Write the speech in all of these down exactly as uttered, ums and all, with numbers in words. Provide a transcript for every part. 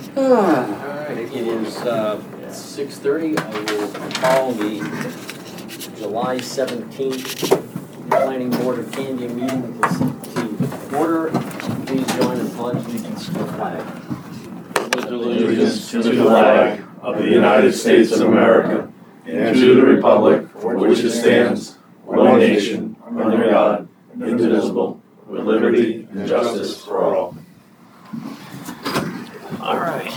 Alright, it is uh, six thirty. I will call the July seventeenth Planning Board of Candia meeting to order. Please join in pledge allegiance to the flag. Pledge allegiance to the flag of the United States of America and to the republic for which it stands, one nation, under God, indivisible, with liberty and justice for all. All right.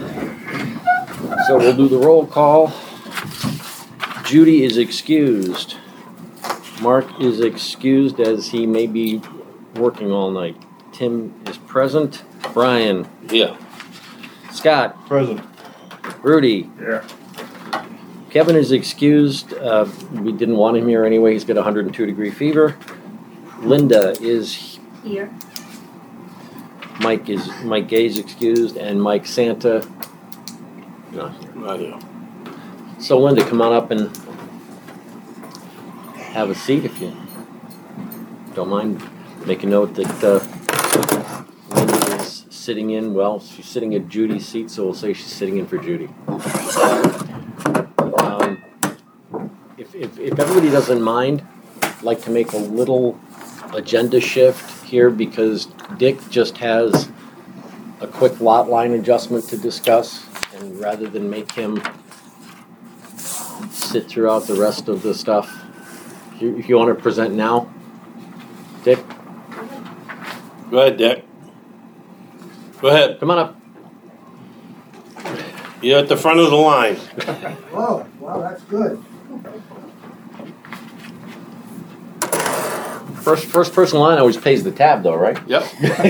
So we'll do the roll call. Judy is excused. Mark is excused as he may be working all night. Tim is present. Brian. Yeah. Scott. Present. Rudy. Yeah. Kevin is excused. Uh, we didn't want him here anyway. He's got one hundred two degree fever. Linda is here. Mike is Mike Gay's excused, and Mike Santa not here. Not here. So Linda, come on up and have a seat if you don't mind. Make a note that uh, Linda is sitting in. Well, she's sitting at Judy's seat, so we'll say she's sitting in for Judy. Um, if, if if everybody doesn't mind, I'd like to make a little agenda shift here because Dick just has a quick lot line adjustment to discuss, and rather than make him sit throughout the rest of the stuff, if you, if you want to present now, Dick, Go ahead, Dick. Go ahead. come on up. You're at the front of the line. Oh, well, that's good. First first person line always pays the tab, though, right? Yep.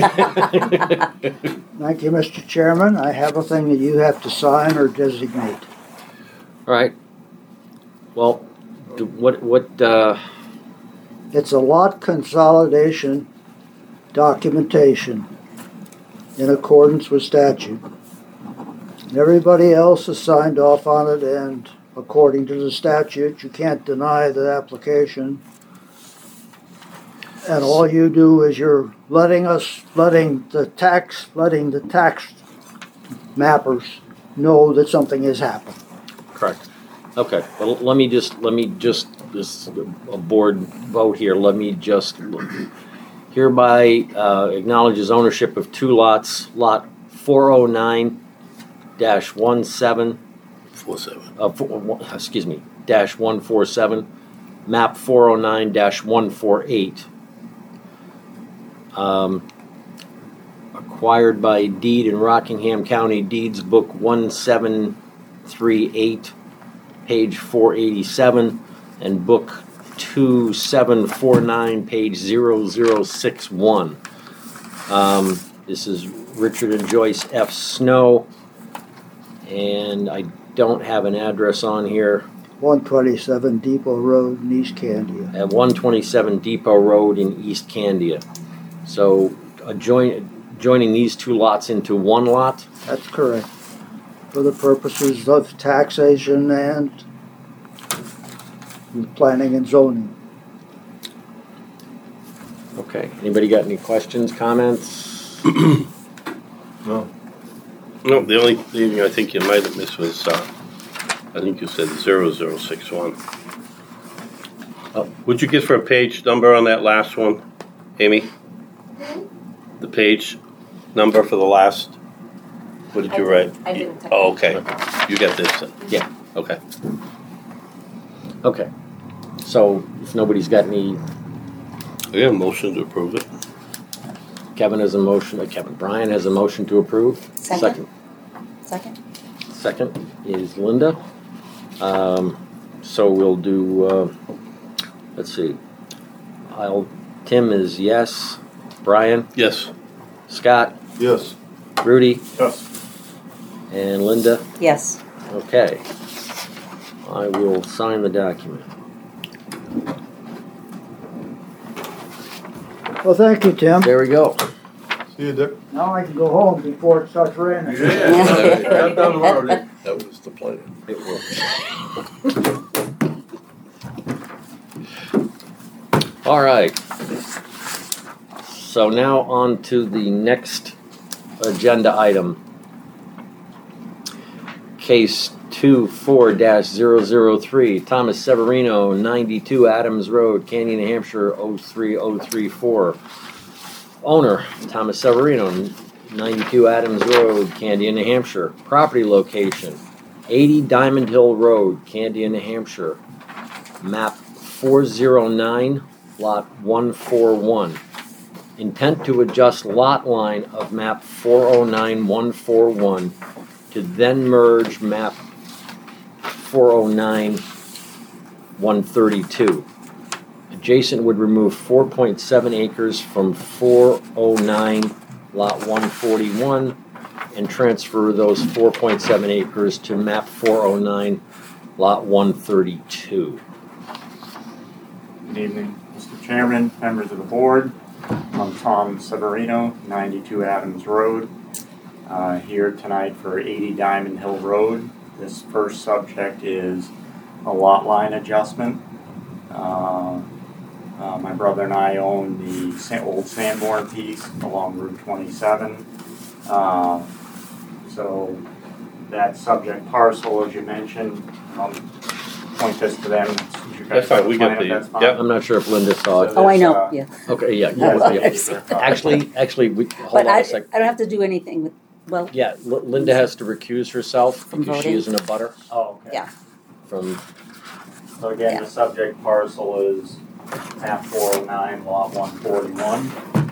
Thank you, Mister Chairman. I have a thing that you have to sign or designate. All right. Well, do- what what? Uh, It's a lot consolidation documentation in accordance with statute. Everybody else has signed off on it, and according to the statute, you can't deny the application. And all you do is you're letting us, letting the tax, letting the tax mappers know that something has happened. Correct. Okay. Well, let me just let me just this a board vote here. Let me just hereby uh, acknowledges ownership of two lots. Lot four oh nine dash one seven. Four seven. Uh, four, excuse me. Dash one four seven. Map four oh nine dash one four eight. Um, acquired by deed in Rockingham County Deeds Book one seven three eight, page four eighty-seven, and Book two seven four nine, page zero zero six one. Um, this is Richard and Joyce F. Snow, and I don't have an address on here. one twenty-seven Depot Road in East Candia. At one twenty-seven Depot Road in East Candia. So uh, join, joining these two lots into one lot. That's correct. For the purposes of taxation and planning and zoning. Okay. Anybody got any questions, comments? No. No, the only thing I think you might have missed was, uh, I think you said zero zero six one. Oh. Would you give for a page number on that last one, Amy? The page number for the last, what did I you didn't- write? I didn't take Oh, it. okay. You got this then. Yeah. Okay. Okay. So if nobody's got any, I got a motion to approve it. Kevin has a motion, uh, Kevin, Brian has a motion to approve. Second. Second? Second is Linda. Um, so we'll do, uh, let's see. I'll, Tim is yes. Brian, Yes. Scott, Yes. Rudy, Yes. and Linda. Yes. Okay. I will sign the document. Well, thank you, Tim. There we go. See you, Dick. Now I can go home before it starts raining. Got done already. That was the plan. It works. All right. So now on to the next agenda item. Case two four dash zero zero three, Thomas Severino, ninety-two Adams Road, Candy, New Hampshire, oh three oh three four. Owner, Thomas Severino, ninety-two Adams Road, Candy, New Hampshire. Property location, eighty Diamond Hill Road, Candy, New Hampshire. Map four oh nine, lot one forty-one. Intent to adjust lot line of map four oh nine one forty-one to then merge map four oh nine one thirty-two. Adjacent would remove four point seven acres from four oh nine lot one forty-one and transfer those four point seven acres to map four oh nine lot one thirty-two. Good evening, Mister Chairman, members of the board. I'm Tom Severino, ninety-two Adams Road, uh, here tonight for eighty Diamond Hill Road. This first subject is a lot line adjustment. Uh, uh, my brother and I own the Sa- old Sanborn piece along Route twenty-seven. Uh, so that subject parcel, as you mentioned, I'll point this to them. You guys That's fine, we plan get if the- that's fine. yep. I'm not sure if Linda saw it. Oh, I There's, know, uh, yeah. Okay, yeah, No, yeah, yeah. I've seen it. Actually, actually, we, hold But on I, a sec. I don't have to do anything with, well, Yeah, L- Linda has to recuse herself From because she voting? isn't a butter Oh, okay. Yeah. from, So again, Yeah. the subject parcel is map four oh nine, lot one forty-one.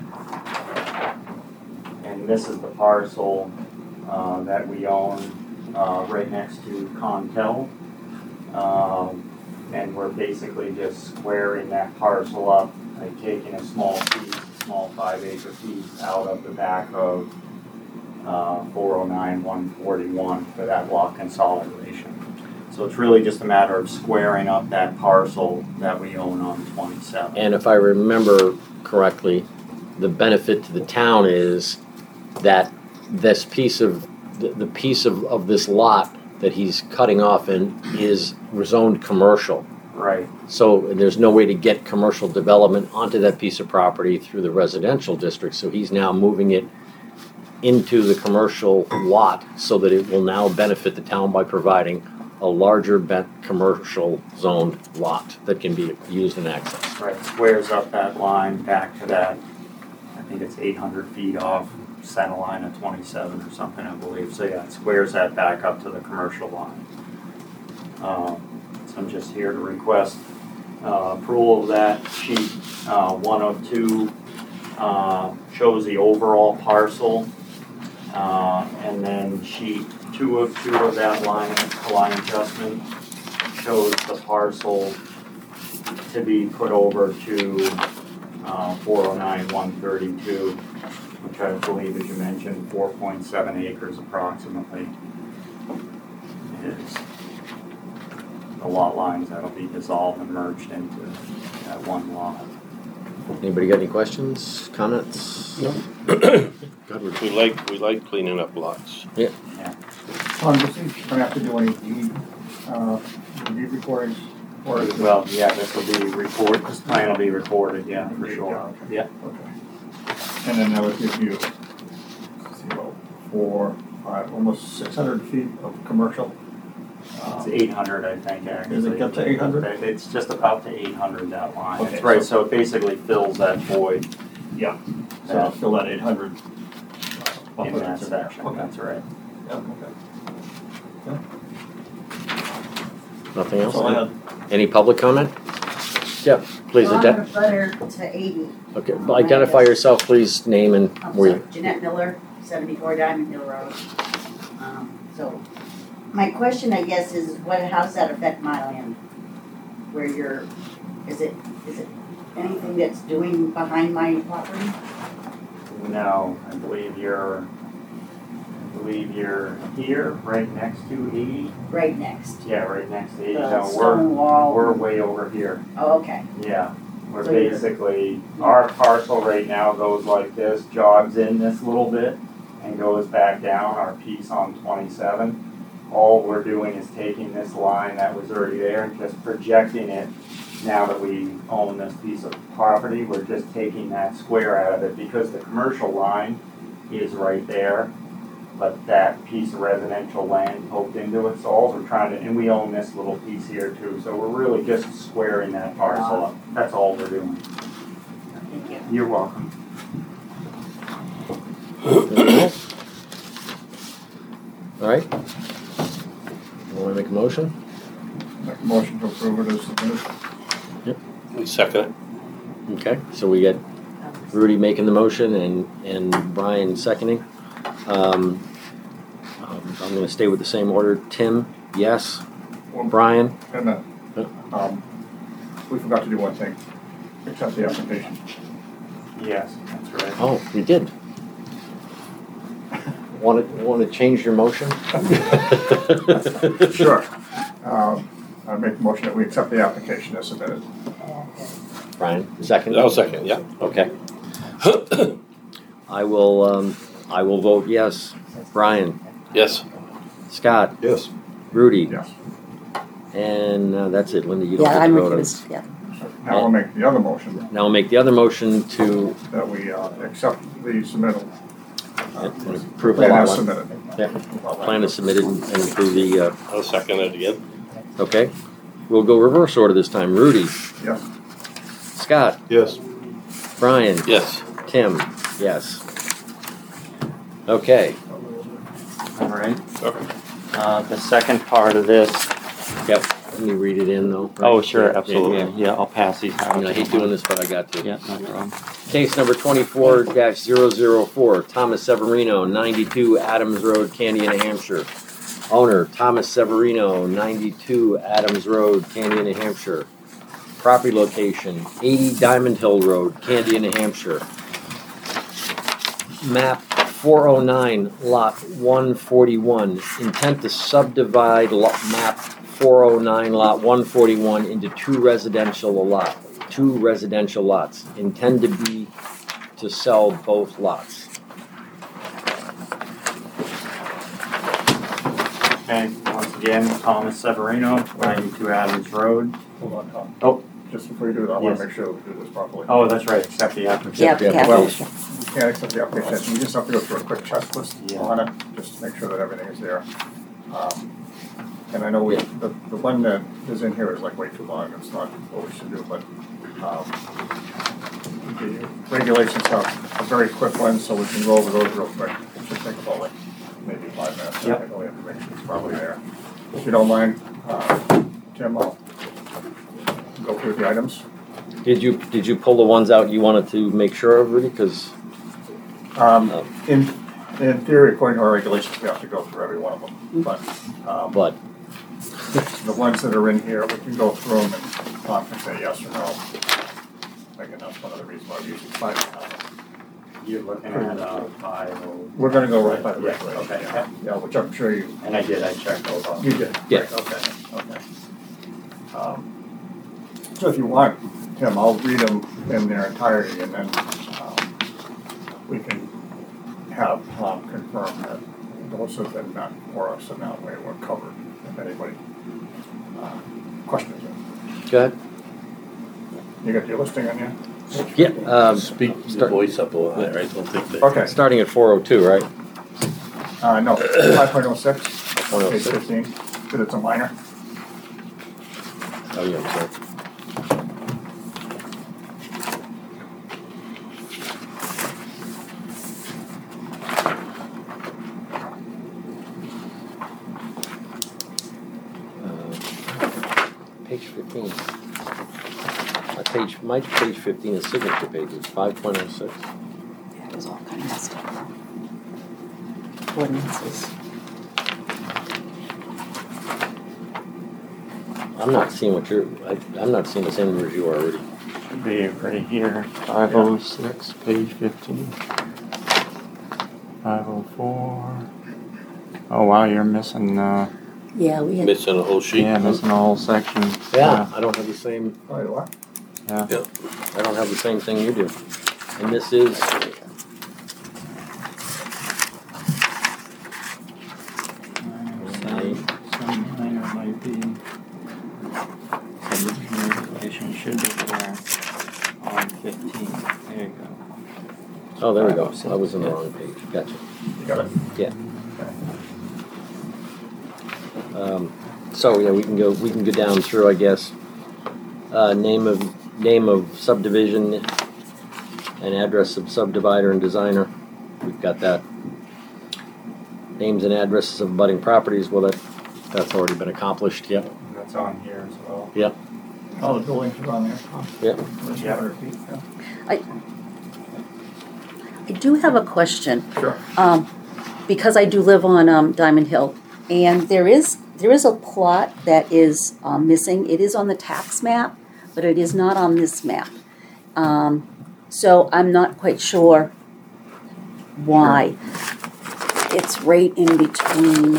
And this is the parcel, uh, that we own, uh, right next to Contel. Um, and we're basically just squaring that parcel up, like taking a small piece, a small five acre piece out of the back of, uh, four oh nine, one forty-one for that lot consolidation. So it's really just a matter of squaring up that parcel that we own on twenty-seven. and if I remember correctly, the benefit to the town is that this piece of, the, the piece of, of this lot that he's cutting off in is rezoned commercial. Right, So there's no way to get commercial development onto that piece of property through the residential district, so he's now moving it into the commercial lot so that it will now benefit the town by providing a larger bet commercial zoned lot that can be used and accessed. right, squares up that line back to that, I think it's eight hundred feet off center line of twenty-seven or something, I believe. So yeah, it squares that back up to the commercial line. Um, so I'm just here to request uh, approval of that sheet. Uh, one of two uh, shows the overall parcel. Uh, and then sheet two of two of that line, line adjustment shows the parcel to be put over to uh, four oh nine, one thirty-two, which I believe, as you mentioned, four point seven acres approximately is the lot lines that'll be dissolved and merged into that one lot. Anybody got any questions, comments? No. Good. We like, we like cleaning up lots. Tom, does he have to do any deed, uh, deed recordings? Or is it? Well, yeah, this will be recorded, this plan will be recorded, yeah, for sure. Okay. Yeah. Okay. And then that would give you, let's see, about four, five, almost six hundred feet of commercial. It's Um, eight hundred, I think, actually. Does it get to eight hundred? It's just about to eight hundred, that line. Okay, That's right, so it basically fills that void Yeah, so Yeah. it's still at eight hundred. uh, in that section, Okay, that's right. yeah, okay. Nothing That's all I else? had. Any public comment? Yeah, please, Well, I'm ident- a butter to eighty. okay, identify yourself, please, name and I'm where sorry, you. Jeanette Miller, seventy-four Diamond Hill Road. Um, so, my question, I guess, is what, how does that affect my land? Where you're, is it, is it anything that's doing behind my property? No, I believe you're, I believe you're here, right next to eighty. Right next. Yeah, right next to eighty. The No, stone we're, wall. we're way over here. Oh, okay. Yeah, we're So you're- basically, our parcel right now goes like this, jogs in this little bit and goes back down, our piece on twenty-seven. All we're doing is taking this line that was already there and just projecting it. Now that we own this piece of property, we're just taking that square out of it because the commercial line is right there. but that piece of residential land poked into it, so all we're trying to, and we own this little piece here too, so we're really just squaring that parcel up. That's all we're doing. Thank you. You're welcome. Anything else? All right. Want to make a motion? Make a motion to approve it as submitted. We second Okay, so we got Rudy making the motion and, and Brian seconding. Um, um, I'm gonna stay with the same order. Tim, yes. Well, Brian, And then, um, we forgot to do one thing, accept the application. Yes, that's right. oh, you did. Want to, want to change your motion? Sure. Um, I make the motion that we accept the application as submitted. Brian, second? it. I'll second, yeah. Okay. I will, um, I will vote yes. Brian, Yes. Scott, Yes. Rudy, Yes. and uh, that's it. Linda, you don't Yeah, get I'm to vote on it. recused, yeah. Now I'll make the other motion, Now I'll make the other motion to that we uh, accept the submittal. uh, approve the Plan lot as line. submitted. Yeah, plan is submitted and and approve the, uh, I'll second it again. okay. We'll go reverse order this time. Rudy, Yes. Scott, Yes. Brian, Yes. Tim, yes. Okay, All right. Okay. Uh, the second part of this. yep. Let me read it in though. Oh, right? sure, Yeah, absolutely. yeah. Yeah, I'll pass these I out. mean, I hate doing this, but I got to. Yeah, no problem. Case number twenty-four dash zero zero four, Thomas Severino, ninety-two Adams Road, Candia, New Hampshire. Owner, Thomas Severino, ninety-two Adams Road, Candia, New Hampshire. Property location, eighty Diamond Hill Road, Candia, New Hampshire. Map four oh nine, lot one forty-one. Intent to subdivide lot, map four oh nine, lot one forty-one into two residential lot, two residential lots. Intend to be to sell both lots. Okay, once again, Thomas Severino, ninety-two Adams Road. Hold on, Tom. Oh. Just before you do it, I want Yes. to make sure that we do this properly. Oh, that's right, accept the application. Yeah, the yeah. Well, we can't accept the application, we just have to go through a quick checklist Yeah. on it, just to make sure that everything is there. Um, And I know we, the, the one that is in here is like way too long, it's not what we should do, but, um, the regulations have a very quick one, so we can go over those real quick. It should take about like maybe five minutes, I Yep. think all the information is probably there. If you don't mind, uh, Tim, I'll go through the items. Did you, did you pull the ones out you wanted to make sure of, Rudy? Because, Um, Oh. in, in theory, according to our regulations, we have to go through every one of them, but, um, but, the ones that are in here, we can go through them and Tom can say yes or no. Again, that's one of the reasons why we usually find it. You're looking at, uh, five oh. We're gonna go right by the Yeah, regulations, okay. yeah, yeah, which I'm sure you, And I did, I checked those off. you did. Yeah. Right, okay, okay. Um, So if you want, Tim, I'll read them in their entirety and then, um, we can have Tom confirm that those have been met for us and that way we're covered if anybody, uh, questions it. go ahead. You got your listing on here? Yeah, um, Speak your start- voice up a little higher, I don't think that. Okay, starting at four oh two, right? uh, no, five point oh six, one oh page six. fifteen, because it's a minor. Oh, yeah, sorry. Uh, Page fifteen. My page, my page fifteen is signature pages, five point oh six. Yeah, it was all kind of messed up. Ordinances. I'm not seeing what you're, I, I'm not seeing the same numbers you are already. Should be right here, five oh six, page fifteen. Five oh four. Oh wow, you're missing, uh, Yeah, we had, Missing a whole sheet. yeah, missing a whole section. Yeah, I don't have the same, Oh, you what? Yeah. I don't have the same thing you do. And this is, Some, some minor might be. Subdivision regulation should be there on fifteen, there you go. oh, there we go. I was on the wrong page. Gotcha. You got it? Um, so, yeah, we can go, we can go down through, I guess. Uh, name of, name of subdivision and address of subdivider and designer. We've got that. Names and addresses of abutting properties, well, that, that's already been accomplished, yep. That's on here as well. All the buildings are on there. Yep. There's Yeah. two hundred feet, yeah. I do have a question, Sure. um, because I do live on, um, Diamond Hill, and there is, there is a plot that is, um, missing. It is on the tax map, but it is not on this map. Um, so I'm not quite sure why. It's right in between.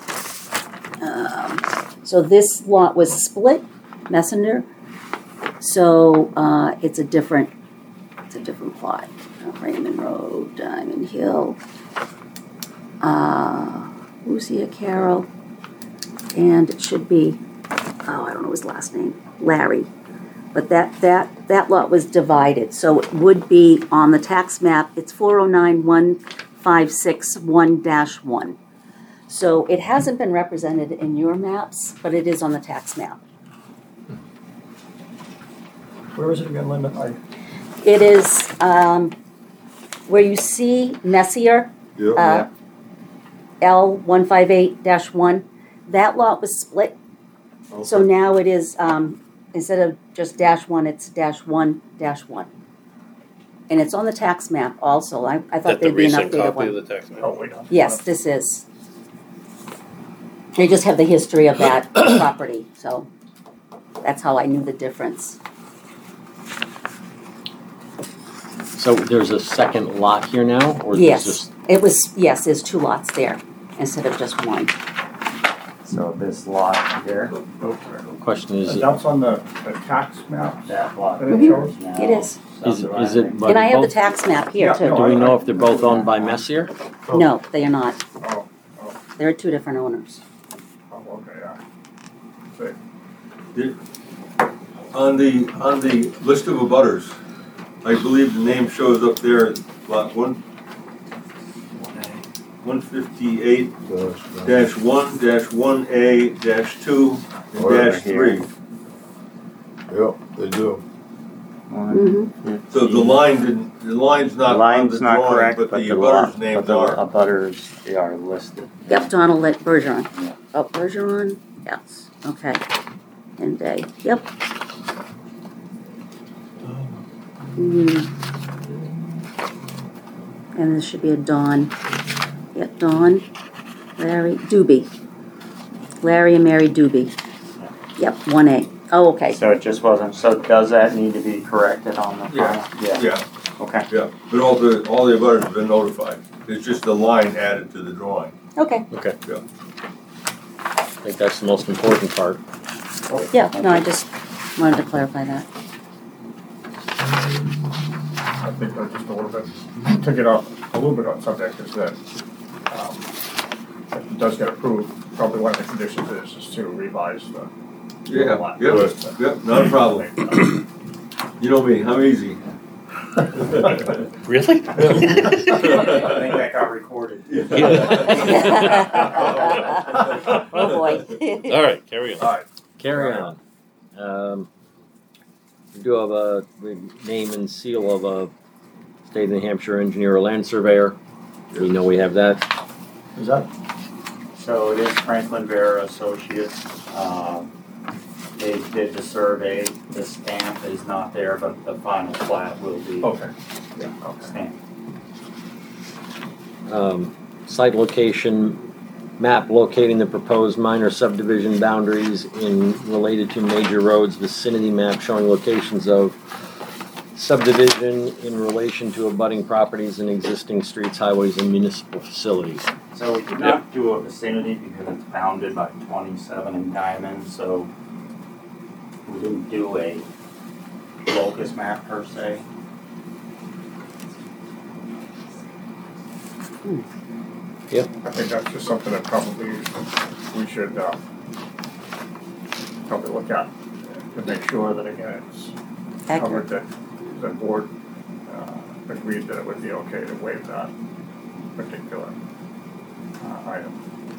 Um, so this lot was split, Messenger. So uh, it's a different, it's a different plot. Uh, Raymond Road, Diamond Hill, uh, Lucia Carroll, and it should be, oh, I don't know his last name, Larry. But that, that, that lot was divided, so it would be on the tax map, it's four oh nine one five six one dash one. So it hasn't been represented in your maps, but it is on the tax map. Where is it again, Linda? I, It is, um, where you see Messier, uh, L one five eight dash one, that lot was split. So now it is, um, instead of just dash one, it's dash one dash one. And it's on the tax map also. I, I thought That the there'd be an recent updated copy of one. the tax map? oh, wait on. Yes, this is. They just have the history of that property, so that's how I knew the difference. So there's a second lot here now, or is Yes, this just? it was, yes, there's two lots there instead of just one. So this lot here, Question is, And that's on the, the tax map that lot. that it shows? now It is. is, is it? by And I have the both- tax map here Yeah, too. Do we know if they're both owned by Messier? No, they are not. Oh, oh, They're two different owners. oh, okay, yeah. See, On the, on the list of abutters, I believe the name shows up there, lot one, one fifty-eight dash one dash one A dash two and dash three. Yep, they do. Mm-hmm. So the line didn't, the line's The not on the line's not drawing, correct, but but the the abutters lot, but names the are. abutters, they are listed. Yep, Donald Let Bergeron. Yeah. Oh, Bergeron, yes, okay. And they, yep. Mm. And this should be a Dawn. Yeah, Dawn, Larry, Doobie. Larry and Mary Doobie. Yep, one A. Oh, okay. So it just wasn't, so does that need to be corrected on the Yeah. file? Yeah, Yeah, okay. yeah, but all the, all the abutters have been notified. It's just the line added to the drawing. Okay, Okay. Yeah. I think that's the most important part. yeah, no, I just wanted to clarify that. I think that just a little bit, to get off, a little bit on subject is that, um, if it does get approved, probably one of the conditions is, is to revise the. Yeah, lot. yep, yep, not a problem. You know me, I'm easy. Really? I think that got recorded. Oh, boy. All right, carry on. All right, Carry on. Um, we do have a we name and seal of a state of New Hampshire engineer or land surveyor. We know we have that. is that, So it is Franklin Vera Associates. Um, They did the survey, the stamp is not there, but the final plat will be okay, yeah, okay. stamped. Um, site location map locating the proposed minor subdivision boundaries in related to major roads, vicinity map showing locations of subdivision in relation to abutting properties and existing streets, highways, and municipal facilities. So we did not do a vicinity because it's bounded by twenty-seven and Diamond, so we didn't do a locus map per se. I think that's just something that probably we should, uh, probably look at to make sure that again, it's Accurate. covered that the board, uh, agreed that it would be okay to waive that particular item.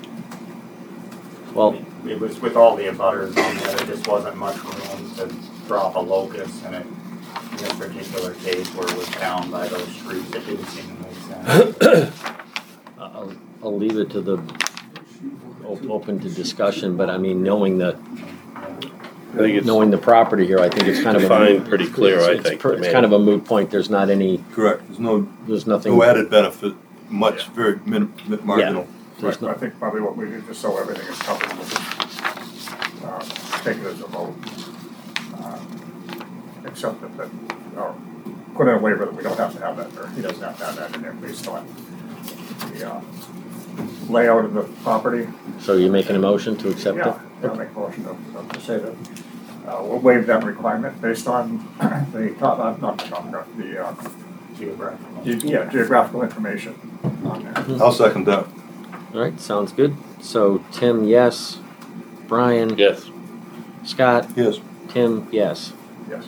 Well, It was with all the abutters on there, there just wasn't much room to drop a locus, and it, in this particular case where it was down by those streets, it didn't seem to make sense. I'll, I'll leave it to the, op- open to discussion, but I mean, knowing the, I think it's knowing the property here, I think it's kind of a. defined pretty clear, I it's- think, It's per- the it's man. kind of a moot point, there's not any, Correct, there's no, there's nothing. no added benefit, much, very min, min- marginal. There's Right, I no, think probably what we do, just so everything is covered, we'll just, uh, take it as a vote. Uh, Accept it, that, or put in a waiver that we don't have to have that, or he doesn't have to have that in there based on the, uh, layout of the property. so you're making a motion to accept it? Yeah, I'll make a motion to, to say that, uh, we'll waive that requirement based on the top, uh, not the topograph, the, uh, Geographical. ge- yeah, geographical information on there. I'll second that. All right, sounds good. So Tim, yes. Brian? yes. Scott? Yes. Tim, yes. Yes.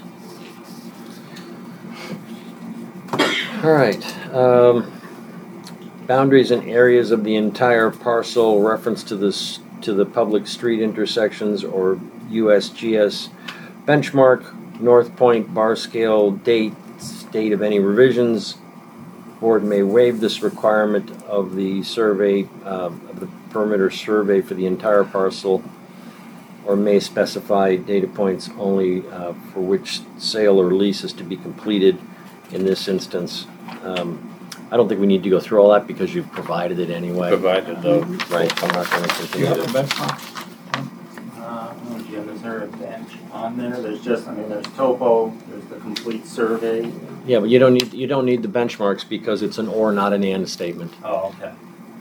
All right. Um, boundaries and areas of the entire parcel, reference to this to the public street intersections or U S G S benchmark, North Point bar scale date, date of any revisions. Board may waive this requirement of the survey um, of the permit or survey for the entire parcel, or may specify data points only uh, for which sale or lease is to be completed. In this instance, um, I don't think we need to go through all that because you've provided it anyway. Provided though. Right, I'm not going to Do you continue have a to. benchmark? Uh, oh, Jim, is there a bench on there? There's just, I mean, there's topo, there's the complete survey. Yeah, but you don't need you don't need the benchmarks because it's an or, not an and statement. Oh, okay.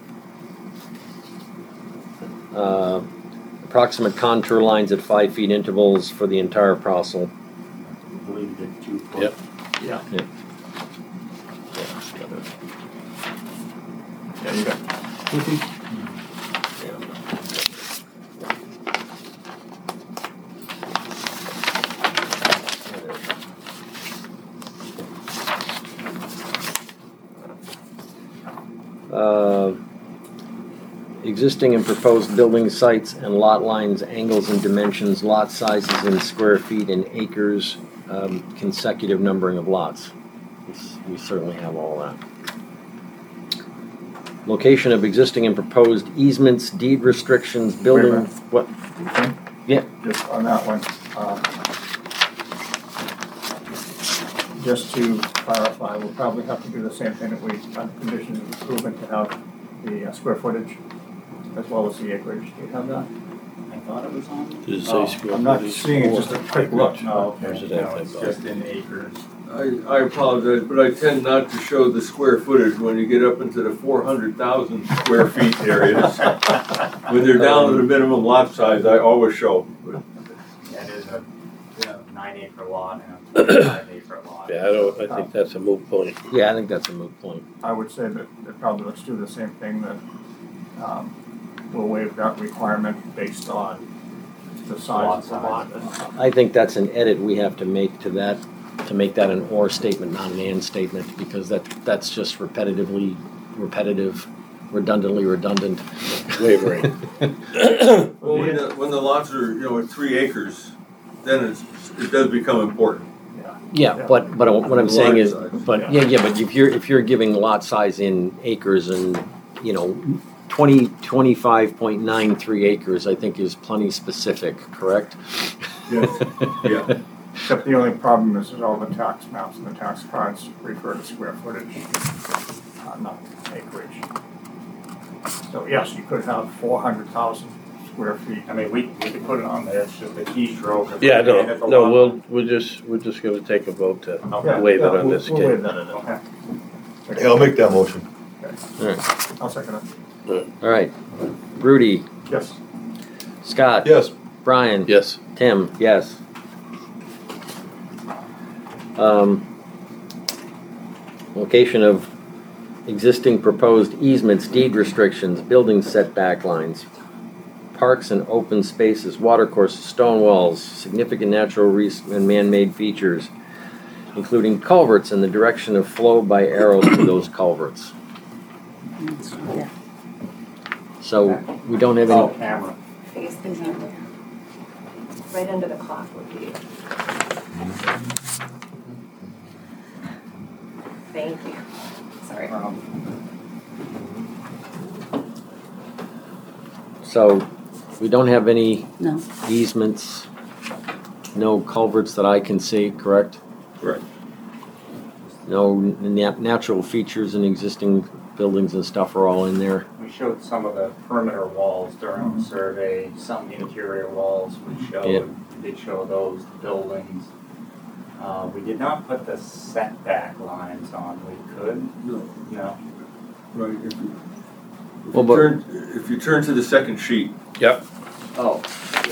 Uh, approximate contour lines at five feet intervals for the entire parcel. I believe the two foot. Yep. Yeah. Yeah. Yeah, you got. Uh, existing and proposed building sites and lot lines, angles and dimensions, lot sizes in square feet and acres, um, consecutive numbering of lots. This- We certainly have all that. Location of existing and proposed easements, deed restrictions, building, minute. what? Yeah. Just on that one, uh, just to clarify, we'll probably have to do the same thing that we, on conditions of improvement, to have the uh, square footage as well as the acreage. Do you have that? I thought it was on. Does it Oh, say square I'm not footage? seeing it, just a quick look. Oh, Or is okay. it No, that it's type of- just in acres. I, I apologize, but I tend not to show the square footage when you get up into the four hundred thousand square feet areas. When they're down to the minimum lot size, I always show. But Yeah, it is a nine acre lot and a twenty-five acre lot. Yeah, I don't, I think that's a moot point. Yeah, I think that's a moot point. I would say that, that probably let's do the same thing, that, um, we'll waive that requirement based on the size of the lot. I think that's an edit we have to make to that, to make that an or statement, not an and statement, because that, that's just repetitively, repetitive, redundantly redundant. Wavering. Well, when the, when the lots are, you know, at three acres, then it's, it does become important. Yeah, but, but what I'm saying is, Lot size. but, yeah, yeah, but if you're, if you're giving lot size in acres and, you know, twenty, twenty-five point nine three acres, I think is plenty specific, correct? Yes, yeah. Except the only problem is that all the tax maps and the tax cards refer to square footage, uh, not acreage. So yes, you could have four hundred thousand square feet. I mean, we, we could put it on there, it's just a keystroke. if Yeah, we made it no, the no, lot. we'll, we're just, we're just gonna take a vote to Okay. waive it Yeah, on we'll- this We'll case. waive that in it. Okay. Yeah, I'll make that motion. I'll second it. All right, Rudy, Yes. Scott. Yes. Brian. Yes, Tim, yes. Um, location of existing proposed easements, deed restrictions, building setback lines, parks and open spaces, watercourses, stone walls, significant natural res- and man-made features, including culverts and the direction of flow by arrows to those culverts. Yeah. So we don't have Oh, any, camera. Face is on there. Right under the clock would be. Thank you. Sorry. Um, so we don't have any No. easements, no culverts that I can see, correct? Correct. No nat- natural features in existing buildings and stuff are all in there. We showed some of the perimeter walls during the survey, some interior walls we showed, Yeah. we did show those buildings. Uh, we did not put the setback lines on, we could, No. no. Right, if you, if Well, you but- turn, if you turn to the second sheet, Yep. Oh,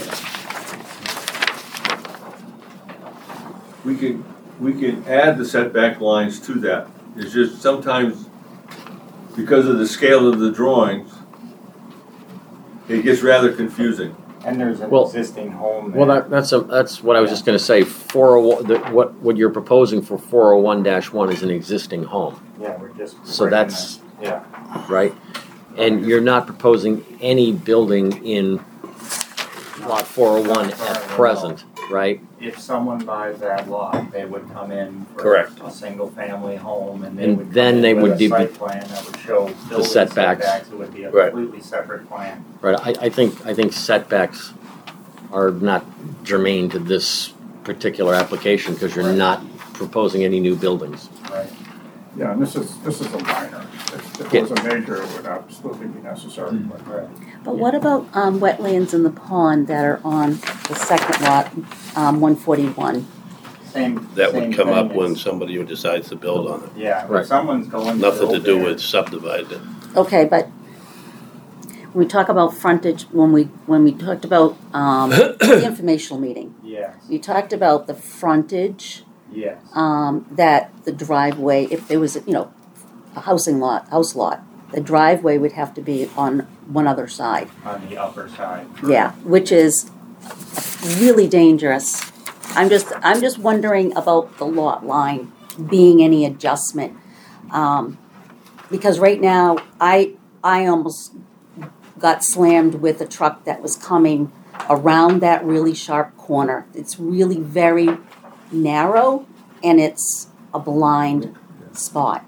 we can, we can add the setback lines to that. It's just sometimes, because of the scale of the drawings, it gets rather confusing. and there's an Well- existing home there. Well, that, that's a, that's what I was just gonna say, four oh one, the, what, what you're proposing for four oh one dash one is an existing home, Yeah, we're just. so bringing that's, the- Yeah, right? And you're not proposing any building in lot four oh one at present, right? if someone buys that lot, they would come in for Correct. a single family home and they And would come then in they with would a be- site plan that would show building setbacks. setbacks. It would be a Right. completely separate plan. Right, I, I think, I think setbacks are not germane to this particular application, because you're not proposing any new buildings. Right. Yeah, and this is, this is a minor. If if Yeah. it was a major, it would absolutely be necessary, but. Right. But what about um, wetlands in the pond that are on the second lot, um, one forty-one? Same. That same would come thing, up when it's- somebody decides to build on it. Yeah, Right. if someone's going to Nothing to build do there- with subdividing. Okay, but when we talk about frontage, when we, when we talked about um, the informational meeting, Yes, we talked about the frontage, yes, um, that the driveway, if there was, you know, a housing lot, house lot, the driveway would have to be on one other side. on the upper side. Yeah, which is really dangerous. I'm just, I'm just wondering about the lot line being any adjustment. Um, because right now, I, I almost got slammed with a truck that was coming around that really sharp corner. It's really very narrow and it's a blind spot.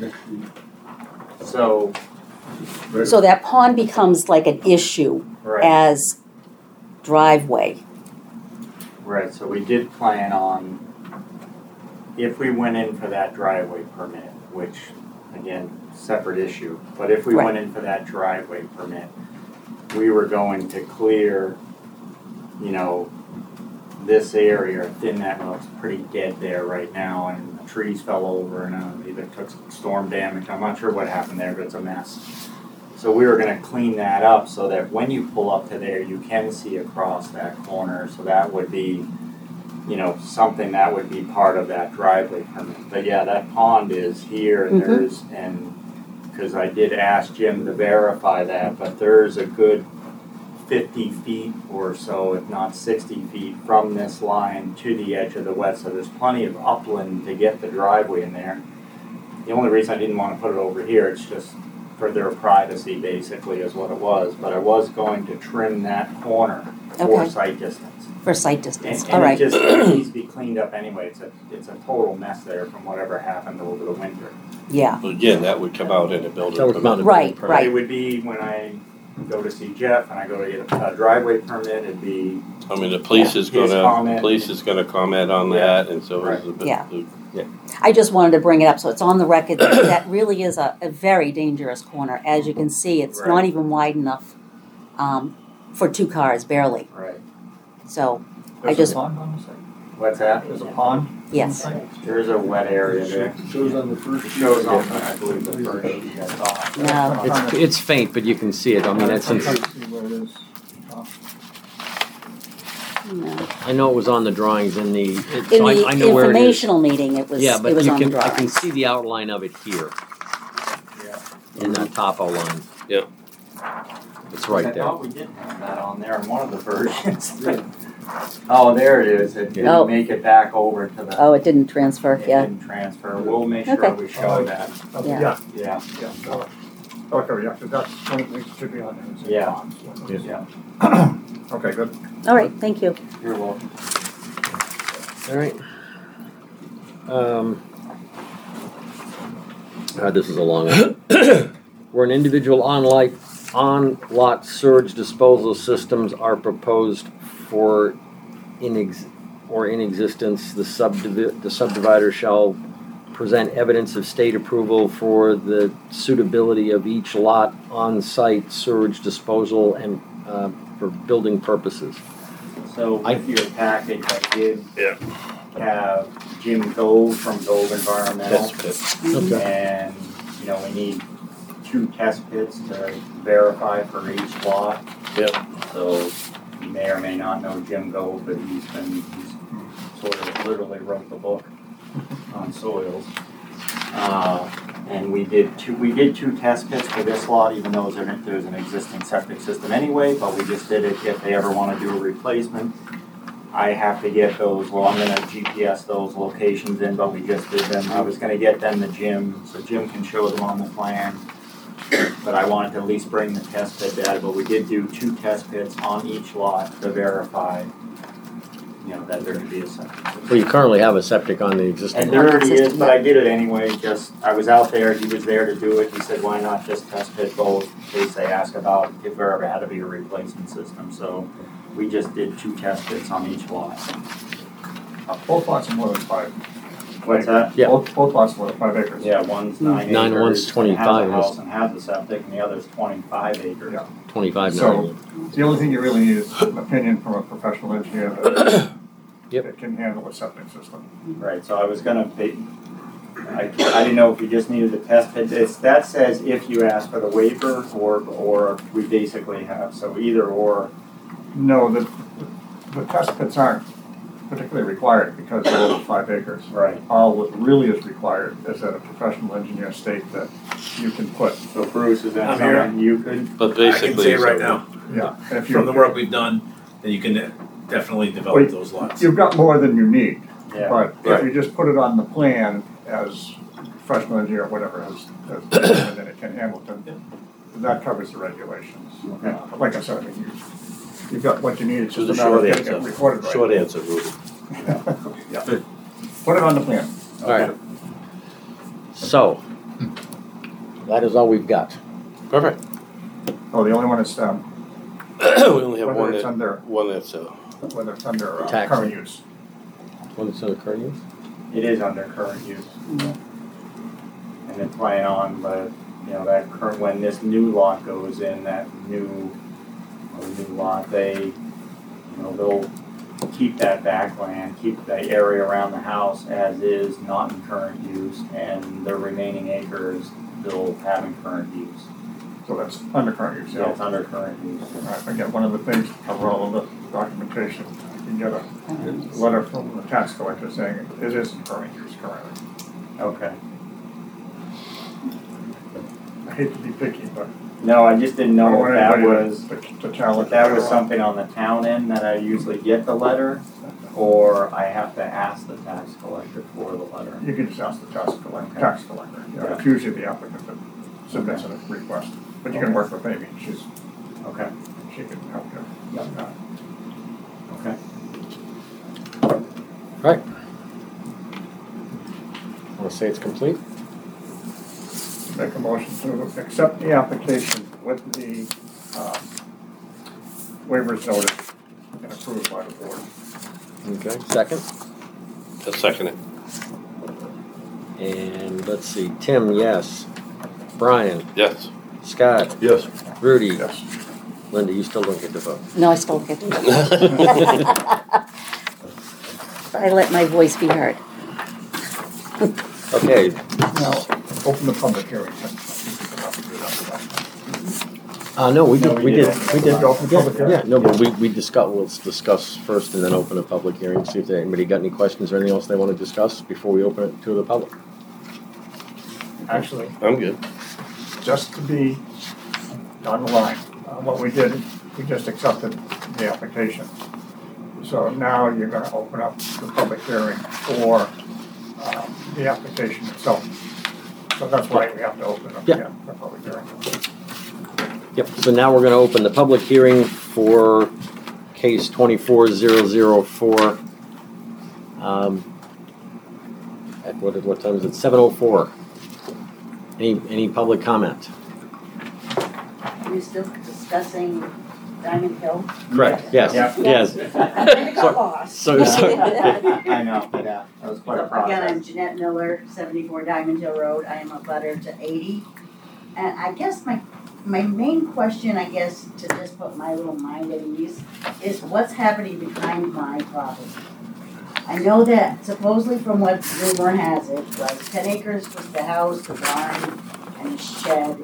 So, So that pond becomes like an issue right, as driveway. right, so we did plan on, if we went in for that driveway permit, which, again, separate issue, but if we Right. went in for that driveway permit, we were going to clear, you know, this area, thin that looks pretty dead there right now, and the trees fell over and uh, either took some storm damage, I'm not sure what happened there, but it's a mess. So we were gonna clean that up so that when you pull up to there, you can see across that corner, so that would be, you know, something that would be part of that driveway permit. But yeah, that pond is here and Mhm. there's, and, cause I did ask Jim to verify that, but there's a good fifty feet or so, if not sixty feet from this line to the edge of the wet, so there's plenty of upland to get the driveway in there. The only reason I didn't wanna put it over here, it's just for their privacy basically is what it was, but I was going to trim that corner for Okay. sight distance. For sight And, distance, and all it right. just it needs to be cleaned up anyway, it's a, it's a total mess there from whatever happened over the winter. Yeah, But again, that would come out in a building That would come out in permit. a Right, permit. right. It would be when I go to see Jeff and I go to get a a driveway permit, it'd be, I mean, the police is His gonna, comment. the police is gonna comment on that, and so is the. Yeah. the- I just wanted to bring it up, so it's on the record that that really is a, a very dangerous corner. As you can see, it's not Right. even wide enough um, for two cars, barely. right, So, I There's just- a pond on the site? what's that? There's a pond? yes. There's a wet area there. Shows on the first. It shows on, I believe, the first sheet I saw. No. It's, it's faint, but you can see it, I mean, it's, I'm trying to see where it is. Oh. No. I know it was on the drawings in the, it- In so I, the I know where it is. informational meeting, it was, Yeah, it but was you on the can, I can drawings. see the outline of it here, Yeah. in that topo line. Yeah. It's right I there. thought we did have that on there in one of the versions. Oh, there it is, it Oh. didn't make it back over to the, Oh, it didn't transfer, it yeah. didn't transfer, we'll make sure Okay. we show that, Okay, Yeah. Yeah, yeah. yeah. Okay, yeah, 'cause that's one of the things that should be on there. is the Yeah. bonds. Yeah, Okay, good. All right, thank you. you're welcome. All right. Um, uh, this is a long one. Where an individual on-lot, on-lot sewage disposal systems are proposed for in ex, or in existence, the subdivi- the subdivider shall present evidence of state approval for the suitability of each lot on-site sewage disposal and uh, for building purposes. So I- with your package, I did Yeah. have Jim Gove from Gove Environmental. That's good. Okay. And, you know, we need two test pits to verify for each lot. Yep. So you may or may not know Jim Gove, but he's been, he's sort of literally wrote the book on soils. Uh, and we did two, we did two test pits for this lot, even though there's an, there's an existing septic system anyway, but we just did it if they ever wanna do a replacement. I have to get those, well, I'm gonna G P S those locations in, but we just did them, I was gonna get them to Jim, so Jim can show them on the plan. But I wanted to at least bring the test pit data, but we did do two test pits on each lot to verify, you know, that there could be a septic system. Well, you currently have a septic on the existing. And there already is, but I did it anyway, just, I was out there, he was there to do it, he said, why not just test pit both, in case they ask about if there ever had to be a replacement system, so we just did two test pits on each lot. Uh, Both lots are more than five. What's that? Yeah. Both, both lots are more than five acres. Yeah, one's nine acres. Nine, one's and twenty-five. has a house and has a septic, and the other's twenty-five acres. Yeah. Twenty-five So- nine. The only thing you really need is an opinion from a professional engineer that Yep. that can handle a septic system. Right, so I was gonna pay, I, I didn't know if you just needed the test pit, it's, that says if you ask for the waiver, or, or we basically have, so either or. No, the, the test pits aren't particularly required because they're over five acres. Right. All what really is required is that a professional engineer state that you can put, So Bruce, is that I'm here. something you could, But I can basically. say it right so- now, yeah. and if from the you, work we've done, then you can definitely develop Wait, those lots. you've got more than you need. yeah, But if Right. you just put it on the plan as professional engineer, or whatever, as, as, and then it can handle it, then that covers the regulations. Okay. Uh, But like I said, I mean, you, you've got what you need, it's So just the a matter of short getting it answer, recorded right. short answer, Rudy. Yeah. Put it on the plan. All right. So, that is all we've got. Perfect. Oh, the only one is, um, We only have whether one it's that, under, one that's, uh, whether it's under uh, Tax. current use. What is the current use? it is under current use. And then plan on, but, you know, that current, when this new lot goes in, that new, or new lot, they, you know, they'll keep that backland, keep the area around the house as is, not in current use, and the remaining acres they'll have in current use. So that's under current use, So yeah. it's under current use. All right, again, one of the things, to cover all of the documentation, you can get a letter from the tax collector saying it is in current use currently. Okay. I hate to be picky, but No, I just didn't I don't know want if that anybody was, to, to challenge. if that was their, uh, something on the town end that I usually get the letter, or I have to ask the tax collector for the letter. You can just ask the tax collector, Okay. tax collector, yeah, Yeah. it's usually the applicant that submits a request. But you can work with Amy, she's, Okay, she can help you. Yeah. Uh, okay. Right. Want to say it's complete? Make a motion to accept the application with the, um, waivers noted and approved by the board. Okay. Second? I'll second it. And let's see, Tim, yes. Brian, Yes. Scott, Yes. Rudy, Yes. Linda, you still don't get to vote. No, I still get I let my voice be heard. Okay, Now, open the public hearing. uh, no, we No, did, we we did did, open we the did. public Yeah, hearing. yeah, no, but we, we discuss, we'll discuss first and then open a public hearing, see if anybody got any questions or anything else they want to discuss before we open it to the public. Actually, I'm good. just to be on the line, uh, what we did, we just accepted the application. So now you're gonna open up the public hearing for, um, the application itself. So that's why we have to open up Yeah. again for public hearing. Yep, so now we're gonna open the public hearing for case twenty-four zero zero four. Um, at what, what time is it? Seven oh four. Any, any public comment? Are we still discussing Diamond Hill? Correct, yes, Yeah. yes. I kinda got So- lost. So, so, I know, yeah, that was quite a Again, I'm process. Jeanette Miller, seventy-four Diamond Hill Road, I am a butter to eighty. And I guess my, my main question, I guess, to just put my little mind at ease, is what's happening behind my property? I know that supposedly from what rumor has it, was ten acres was the house, the barn, and the shed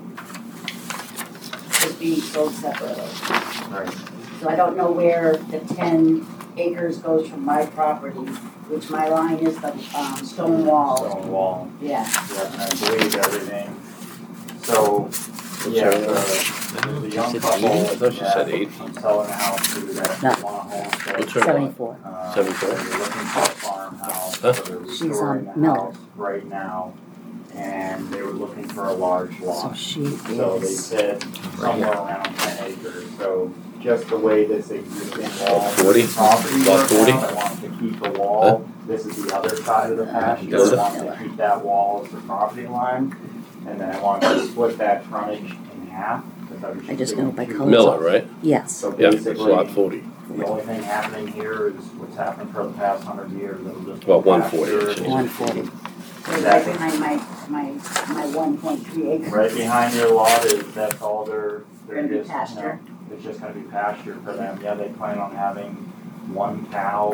was being sold separately. Right. So I don't know where the ten acres goes from my property, which my line is the, um, stone wall. Stone wall, Yeah, yeah, and I believe everything. So, yeah, the, the young Said couple, eighty? I thought she said yeah, eight. I'm selling a house through that No. one homestead. What's her- Seventy-four. Uh, Seventy-four. They're looking for a farmhouse, so Huh? they're She's restoring on the Miller. house right now. And they were looking for a large So lot. she So they is, said somewhere around ten acres, so just the way this existing wall. forty? Property Lot works forty? out, I wanted to keep the wall, this is the other side of the pasture, Got I it. wanted to keep that wall as the property line. And then I wanted to split that frontage in half, because I was I just doing know by two color. Miller, lots. right? yes, So Yeah, it's basically, lot forty. the only thing happening here is what's happened for the past hundred years, it'll just. Well, one forty, pasture. actually. one forty. right right behind my, my, my one point three acres. Right behind your lot is, that's all their, they're Gonna be just, you know, pasture. it's just gonna be pasture for them, yeah, they plan on having one cow.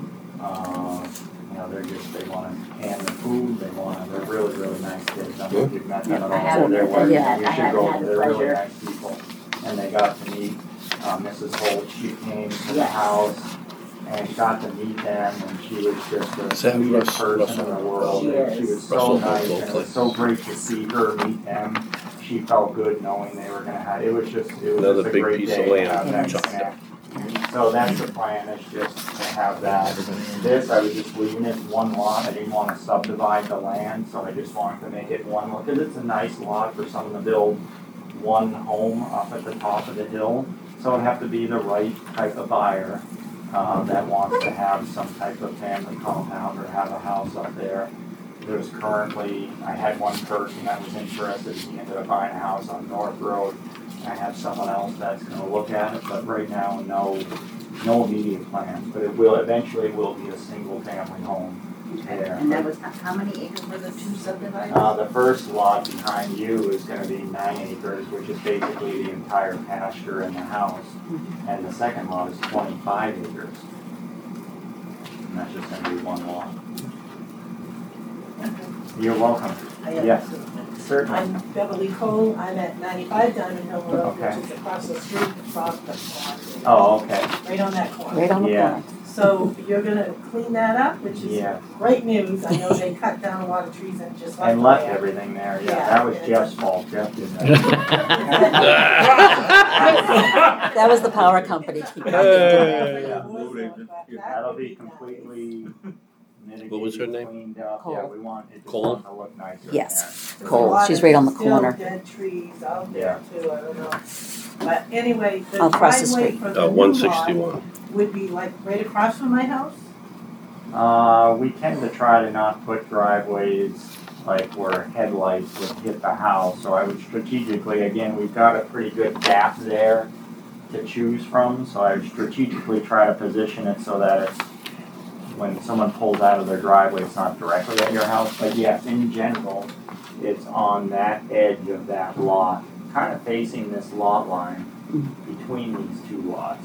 Uh, you know, they're just, they wanna can the food, they wanna, they're really, really nice kids, I don't know if you've met them at all. I haven't They're met them really- yet. you I should haven't go, had the they're really pleasure. nice people. And they got to meet, uh, Missus Holt, she came to the Yes. house and got to meet them, and she was just the Is that sweetest Russ- person Russell? in the world. She And She is. was so Russell nice, Holt and it was so great to see her meet them. She felt good knowing they were gonna have, it was just, it was Another just a big great piece of day to land have that chopped connect. So that's the plan, is just to have that. This, I was just leaving it one lot, I didn't wanna subdivide the land, so I just wanted to make it one lot, cause it's a nice lot for someone to build one home up at the top of the hill. So it'd have to be the right type of buyer, uh, that wants to have some type of family compound or have a house up there. There's currently, I had one person that was interested, he ended up buying a house on North Road. I have someone else that's gonna look at it, but right now, no, no immediate plans, but it will, eventually will be a single family home there. And that was, how how many acres were the two subdivided? Uh, the first lot behind you is gonna be nine acres, which is basically the entire pasture in the house. And the second lot is twenty-five acres. And that's just gonna be one lot. You're welcome. I am. Yes, certainly. I'm Beverly Cole, I'm at ninety-five Diamond Hill Road, Okay. which is across the street from the pond. Oh, okay, Right on that corner. right on the Yeah. corner. So you're gonna clean that up, which is yeah. great news. I know they cut down a lot of trees and just left And them left there. everything there, yeah, Yeah. that was Jeff's fault, Jeff did that. That was the power company. keeping it. Yeah. Road agent. That'll be completely What was her mitigated, name? cleaned up, yeah, Cole. we want, it just Cole? want to look nicer in Yes. there. There's a Cole, lot she's of right on the still corner. dead trees out Yeah. there too, I don't know. But anyway, the Across the driveway street. for the Uh, new one lot sixty-one. would be like right across from my house? Uh, we tend to try to not put driveways like where headlights would hit the house, so I would strategically, again, we've got a pretty good gap there to choose from, so I would strategically try to position it so that it's, when someone pulls out of their driveway, it's not directly at your house, but yes, in general, it's on that edge of that lot, kind of facing this lot line between these two lots.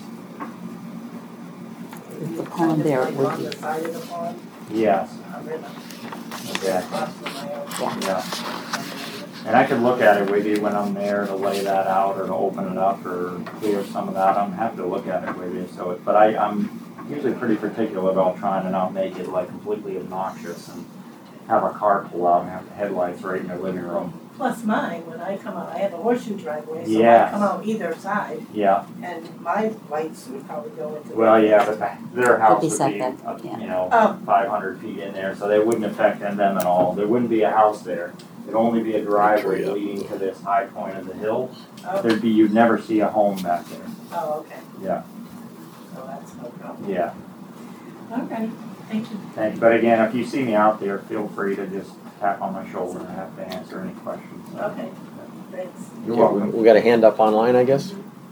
The pond there, it Like would on be. the side of the pond, Yes, a river, exactly. across from my house. Yeah, and I could look at it with you when I'm there to lay that out or to open it up or clear some of that. I'm happy to look at it with you. So, it- but I, I'm usually pretty particular about trying to not make it like completely obnoxious and have a car pull out and have the headlights right in their living room. Plus mine, when I come out, I have a horseshoe driveway, so I Yes. come out either side, Yeah, and my lights would probably go into. well, yeah, but the- their house be would be, setback, uh, yeah. you know, Oh. five hundred feet in there, so they wouldn't affect them them at all. There wouldn't be a house there. It'd only be a driveway Tree up. leading to this high point of the hill. Oh, There'd be, you'd never see a home back there. oh, okay. Yeah. So that's no problem. Yeah. Okay, thank you. Thank you. But again, if you see me out there, feel free to just tap on my shoulder and I have to answer any questions. Okay, thanks. You're Okay, we- welcome. We got a hand up online, I guess?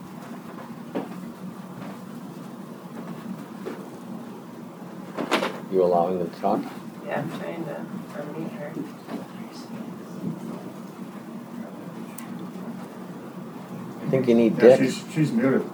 You allowing them to talk? Yeah, I'm trying to unmute her. I think you need Yeah, Dick. she's, she's muted.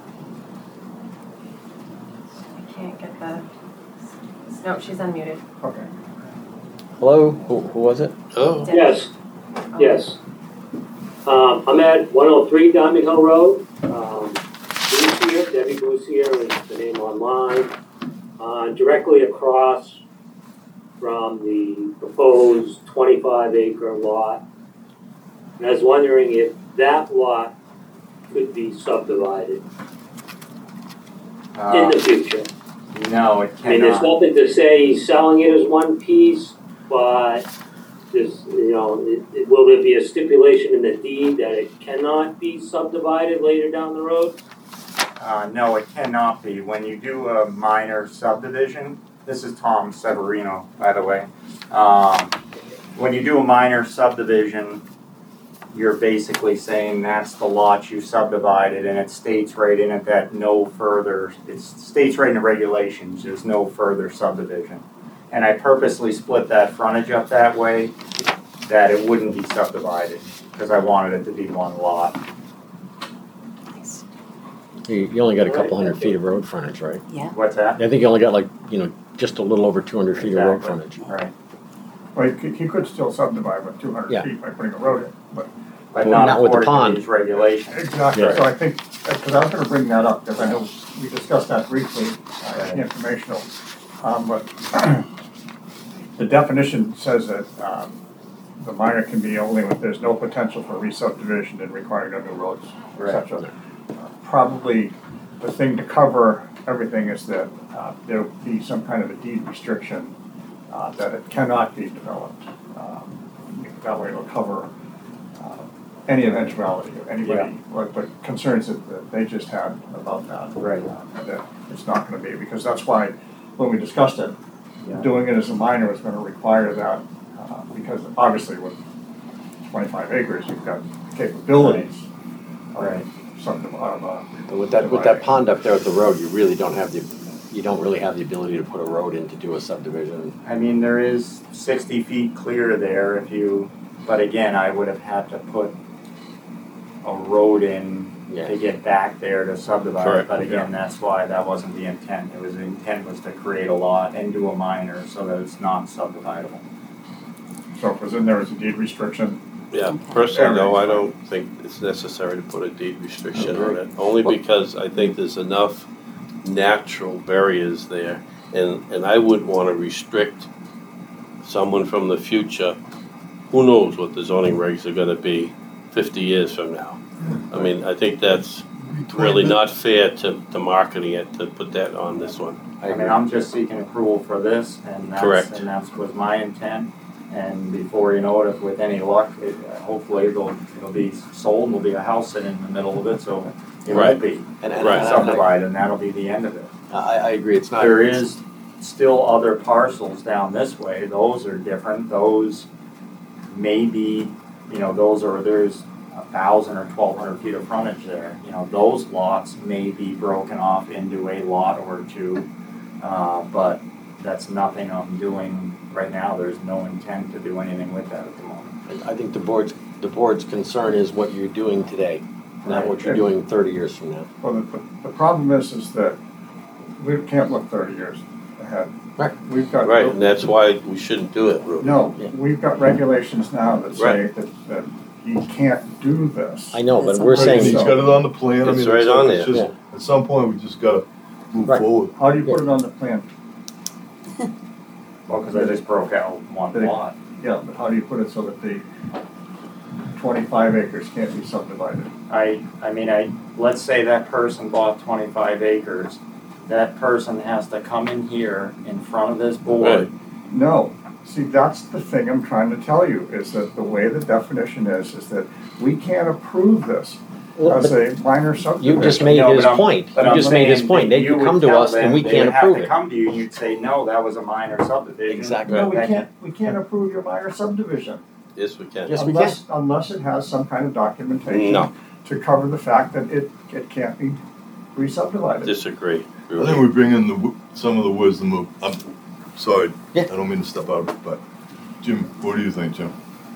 I can't get the, no, she's unmuted. Okay. Hello, who, who was it? Oh, Debbie. Yes, Oh. yes. Um, I'm at one oh three Diamond Hill Road. Um, Boussier, Debbie Boussier is the name online. Uh, directly across from the proposed twenty-five acre lot. And I was wondering if that lot could be subdivided in Uh, the future. no, it I mean, there's cannot. nothing to say he's selling it as one piece, but there's, you know, it, it, will there be a stipulation in the deed that it cannot be subdivided later down the road? Uh, no, it cannot be. When you do a minor subdivision, this is Tom Severino, by the way. Um, when you do a minor subdivision, you're basically saying that's the lot you subdivided, and it states right in it that no further, it states right in the regulations, there's no further subdivision. And I purposely split that frontage up that way, that it wouldn't be subdivided, because I wanted it to be one lot. You, you only got a couple hundred feet of road frontage, right? What's that? I think you only got like, you know, just a little over two hundred feet of road Exactly. frontage. Right. Well, you could, you could still subdivide with two hundred Yeah. feet by putting a road in, but. But Well, not not with the according to pond. these regulations. Exactly, Yeah. so I think, because I was gonna bring that up, because I know we discussed that briefly, uh, informational. Um, but the definition says that, um, the minor can be only when there's no potential for re-subdivision and requiring no new roads, et Right. cetera. Uh, Probably the thing to cover everything is that, uh, there be some kind of a deed restriction, uh, that it cannot be developed. Um, That way it'll cover, uh, any eventuality of anybody, what the concerns that, that they just had about that. Right. Uh, That it's not gonna be, because that's why, when we discussed it, Yeah. doing it as a minor was gonna require that, uh, because obviously with twenty-five acres, you've got capabilities Right. of something, of, uh. But with that, with that pond up there at the road, you really don't have the, you don't really have the ability to put a road in to do a subdivision. I mean, there is sixty feet clear there if you, but again, I would have had to put a road in Yeah. to get back there to subdivide it. Correct, But again, that's why that wasn't the intent. It was, the intent was to create a lot and do a minor so that it's not subdividable. So if it was in there as a deed restriction, yeah, personally though, I don't think it's necessary to put a deed restriction on it, only because I think there's enough natural barriers there, and, and I wouldn't wanna restrict someone from the future. Who knows what the zoning regs are gonna be fifty years from now? I mean, I think that's really not fair to, to marketing it, to put that on this one. I mean, I'm just seeking approval for this and that's, Correct. and that's was my intent. And before you know it, if with any luck, it, hopefully it'll, it'll be sold and there'll be a house sitting in the middle of it, so it Right. won't be And, and Right. I- subdivided and that'll be the end of it. I, I agree, it's not. There is still other parcels down this way, those are different, those may be, you know, those are, there's a thousand or twelve hundred feet of frontage there. You know, those lots may be broken off into a lot or two, uh, but that's nothing I'm doing right now, there's no intent to do anything with that at the moment. I think the board's, the board's concern is what you're doing today, not what you're doing thirty years from now. well, the, the, the problem is, is that we can't look thirty years ahead. Right. We've got. Right, and that's why we shouldn't do it, Ruth. No, Yeah. we've got regulations now that say Right. that, that you can't do this. I know, but That's we're okay. saying, He's got it on the plan, I It's mean, right it's on like, it's there. just, at some point, we just gotta move Right. forward. How do you put it on the plan? Well, cause I just broke out one They- lot. Yeah, but how do you put it so that the twenty-five acres can't be subdivided? I, I mean, I, let's say that person bought twenty-five acres, that person has to come in here in front of this board. No, See, that's the thing I'm trying to tell you, is that the way the definition is, is that we can't approve this Well, as but a minor subdivision. you just made No, his but I'm- point. But You I'm just made his saying point. that They you could would come to tell us and them we they can't would have approve to it. come to you and you'd say, no, that was a minor subdivision. Exactly. No, we That can't, we can't approve your minor subdivision. Yes, we can. Yes, we Unless, unless it has some kind of documentation No. to cover the fact that it, it can't be re-subdivided. Disagree. I think we bring in the, w- some of the wisdom of, I'm sorry, Yeah. I don't mean to step out, but Jim, what do you think, Jim?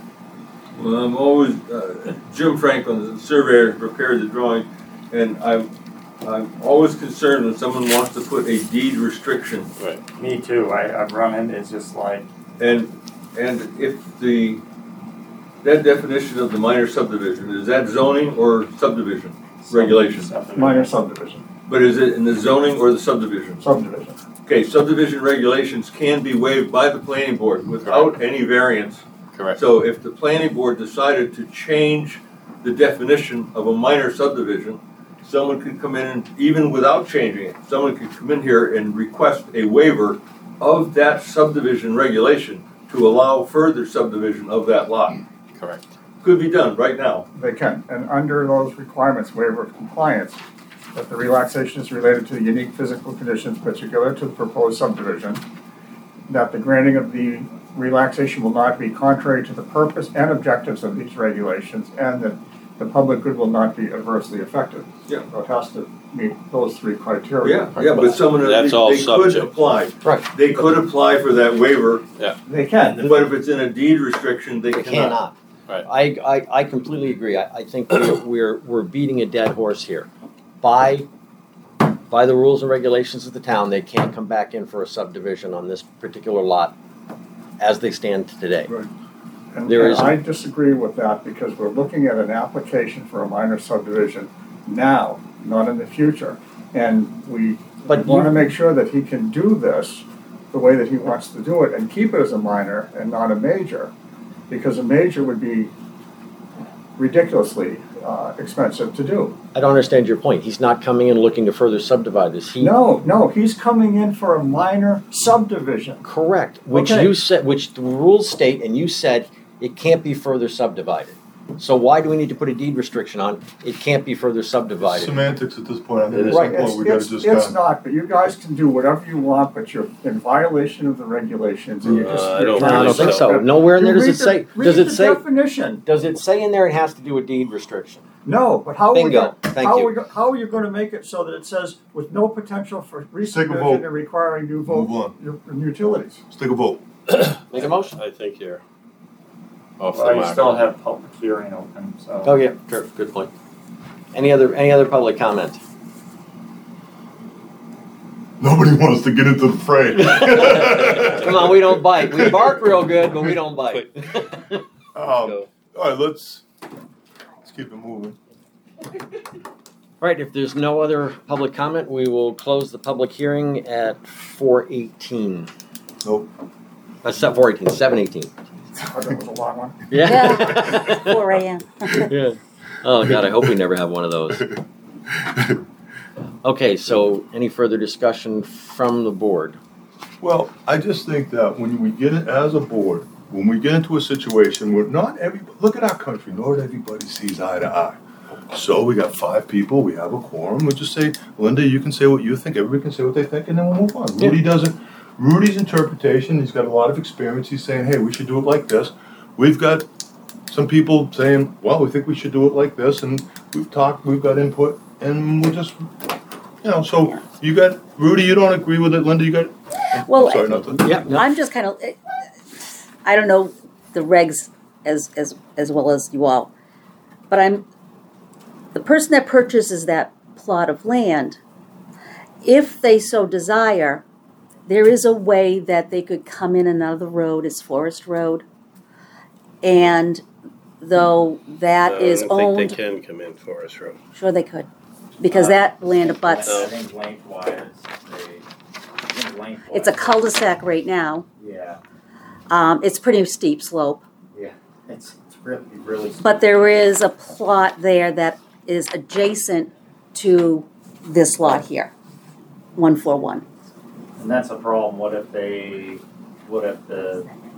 Well, I'm always, uh, Jim Franklin, the surveyor, prepared the drawing, and I'm, I'm always concerned when someone wants to put a deed restriction. Right. Me too, I, I've run into, it's just like, And, and if the, that definition of the minor subdivision, is that zoning or subdivision regulation? subdivision. Minor subdivision, But is it in the zoning or the subdivision? subdivision. Okay, subdivision regulations can be waived by the planning board without any variance. Correct. So if the planning board decided to change the definition of a minor subdivision, someone could come in and, even without changing it, someone could come in here and request a waiver of that subdivision regulation to allow further subdivision of that lot. Correct. Could be done right now. They can, and under those requirements, waiver of compliance, that the relaxation is related to the unique physical conditions particular to the proposed subdivision, that the granting of the relaxation will not be contrary to the purpose and objectives of these regulations, and that the public good will not be adversely affected. Yeah. So it has to meet those three criteria. Yeah, yeah, but someone, they That's all they could subject. apply. Right. They could apply for that waiver, They can. but if it's in a deed restriction, they They cannot. cannot. I, I, I completely agree. I, I think we're, we're, we're beating a dead horse here. By, by the rules and regulations of the town, they can't come back in for a subdivision on this particular lot as they stand today. And, There and is- I disagree with that because we're looking at an application for a minor subdivision now, not in the future. And we But want to you- make sure that he can do this the way that he wants to do it and keep it as a minor and not a major. Because a major would be ridiculously uh, expensive to do. I don't understand your point. He's not coming in looking to further subdivide this. He, No, no, he's coming in for a minor subdivision. Correct, which Okay. you said, which the rules state, and you said it can't be further subdivided. So why do we need to put a deed restriction on? It can't be further subdivided. Semantics at this point, I think at Right, some point it's, we gotta it's, just it's kind not, but you guys can do whatever you want, but you're in violation of the regulations and you're just. Uh, I you're don't No, I trying don't to think stop so. it. Nowhere in there You does it read the- say, does read it the say, definition. does it say in there it has to do a deed restriction? No, but how are we Bingo. gonna, Thank how you. are we, go- how are you gonna make it so that it says with no potential for vote. re-subdivision and requiring new vote, Move on. u- utilities? Let's take a vote. Make a motion. I think you're off the Well, you mark. still have public hearing open, so. Oh, yeah, sure, good point. Any other, any other public comment? Nobody wants to get into the fray. Come on, we don't bite. We bark real good, but we don't bite. Um, all right, let's, let's keep it moving. All right, if there's no other public comment, we will close the public hearing at four eighteen. Nope. That's not four eighteen, seven eighteen. Oh, that was a long one. Yeah. four a.m. Yeah. Oh, God, I hope we never have one of those. Okay, so any further discussion from the board? Well, I just think that when we get it as a board, when we get into a situation where not every, look at our country, not everybody sees eye to eye. So we got five people, we have a quorum, we'll just say, Linda, you can say what you think, everybody can say what they think, and then we'll move on. Yeah. Rudy doesn't, Rudy's interpretation, he's got a lot of experience, he's saying, hey, we should do it like this. We've got some people saying, well, we think we should do it like this, and we've talked, we've got input, and we'll just, you know, so you got, Rudy, you don't agree with it, Linda, you got, I'm Well, sorry, not to. Yeah, no. I'm just kind of, I don't know the regs as, as, as well as you all, but I'm, the person that purchases that plot of land, if they so desire, there is a way that they could come in and out of the road as Forest Road. And though that is I don't owned, think they can come in Forest Road. sure they could, because that land abuts, I think lengthwise, they, I think lengthwise. it's a cul-de-sac right now. Yeah, Um, it's pretty steep slope. yeah, it's, it's really, really. But there is a plot there that is adjacent to this lot here, one four one. And that's a problem, what if they, what if the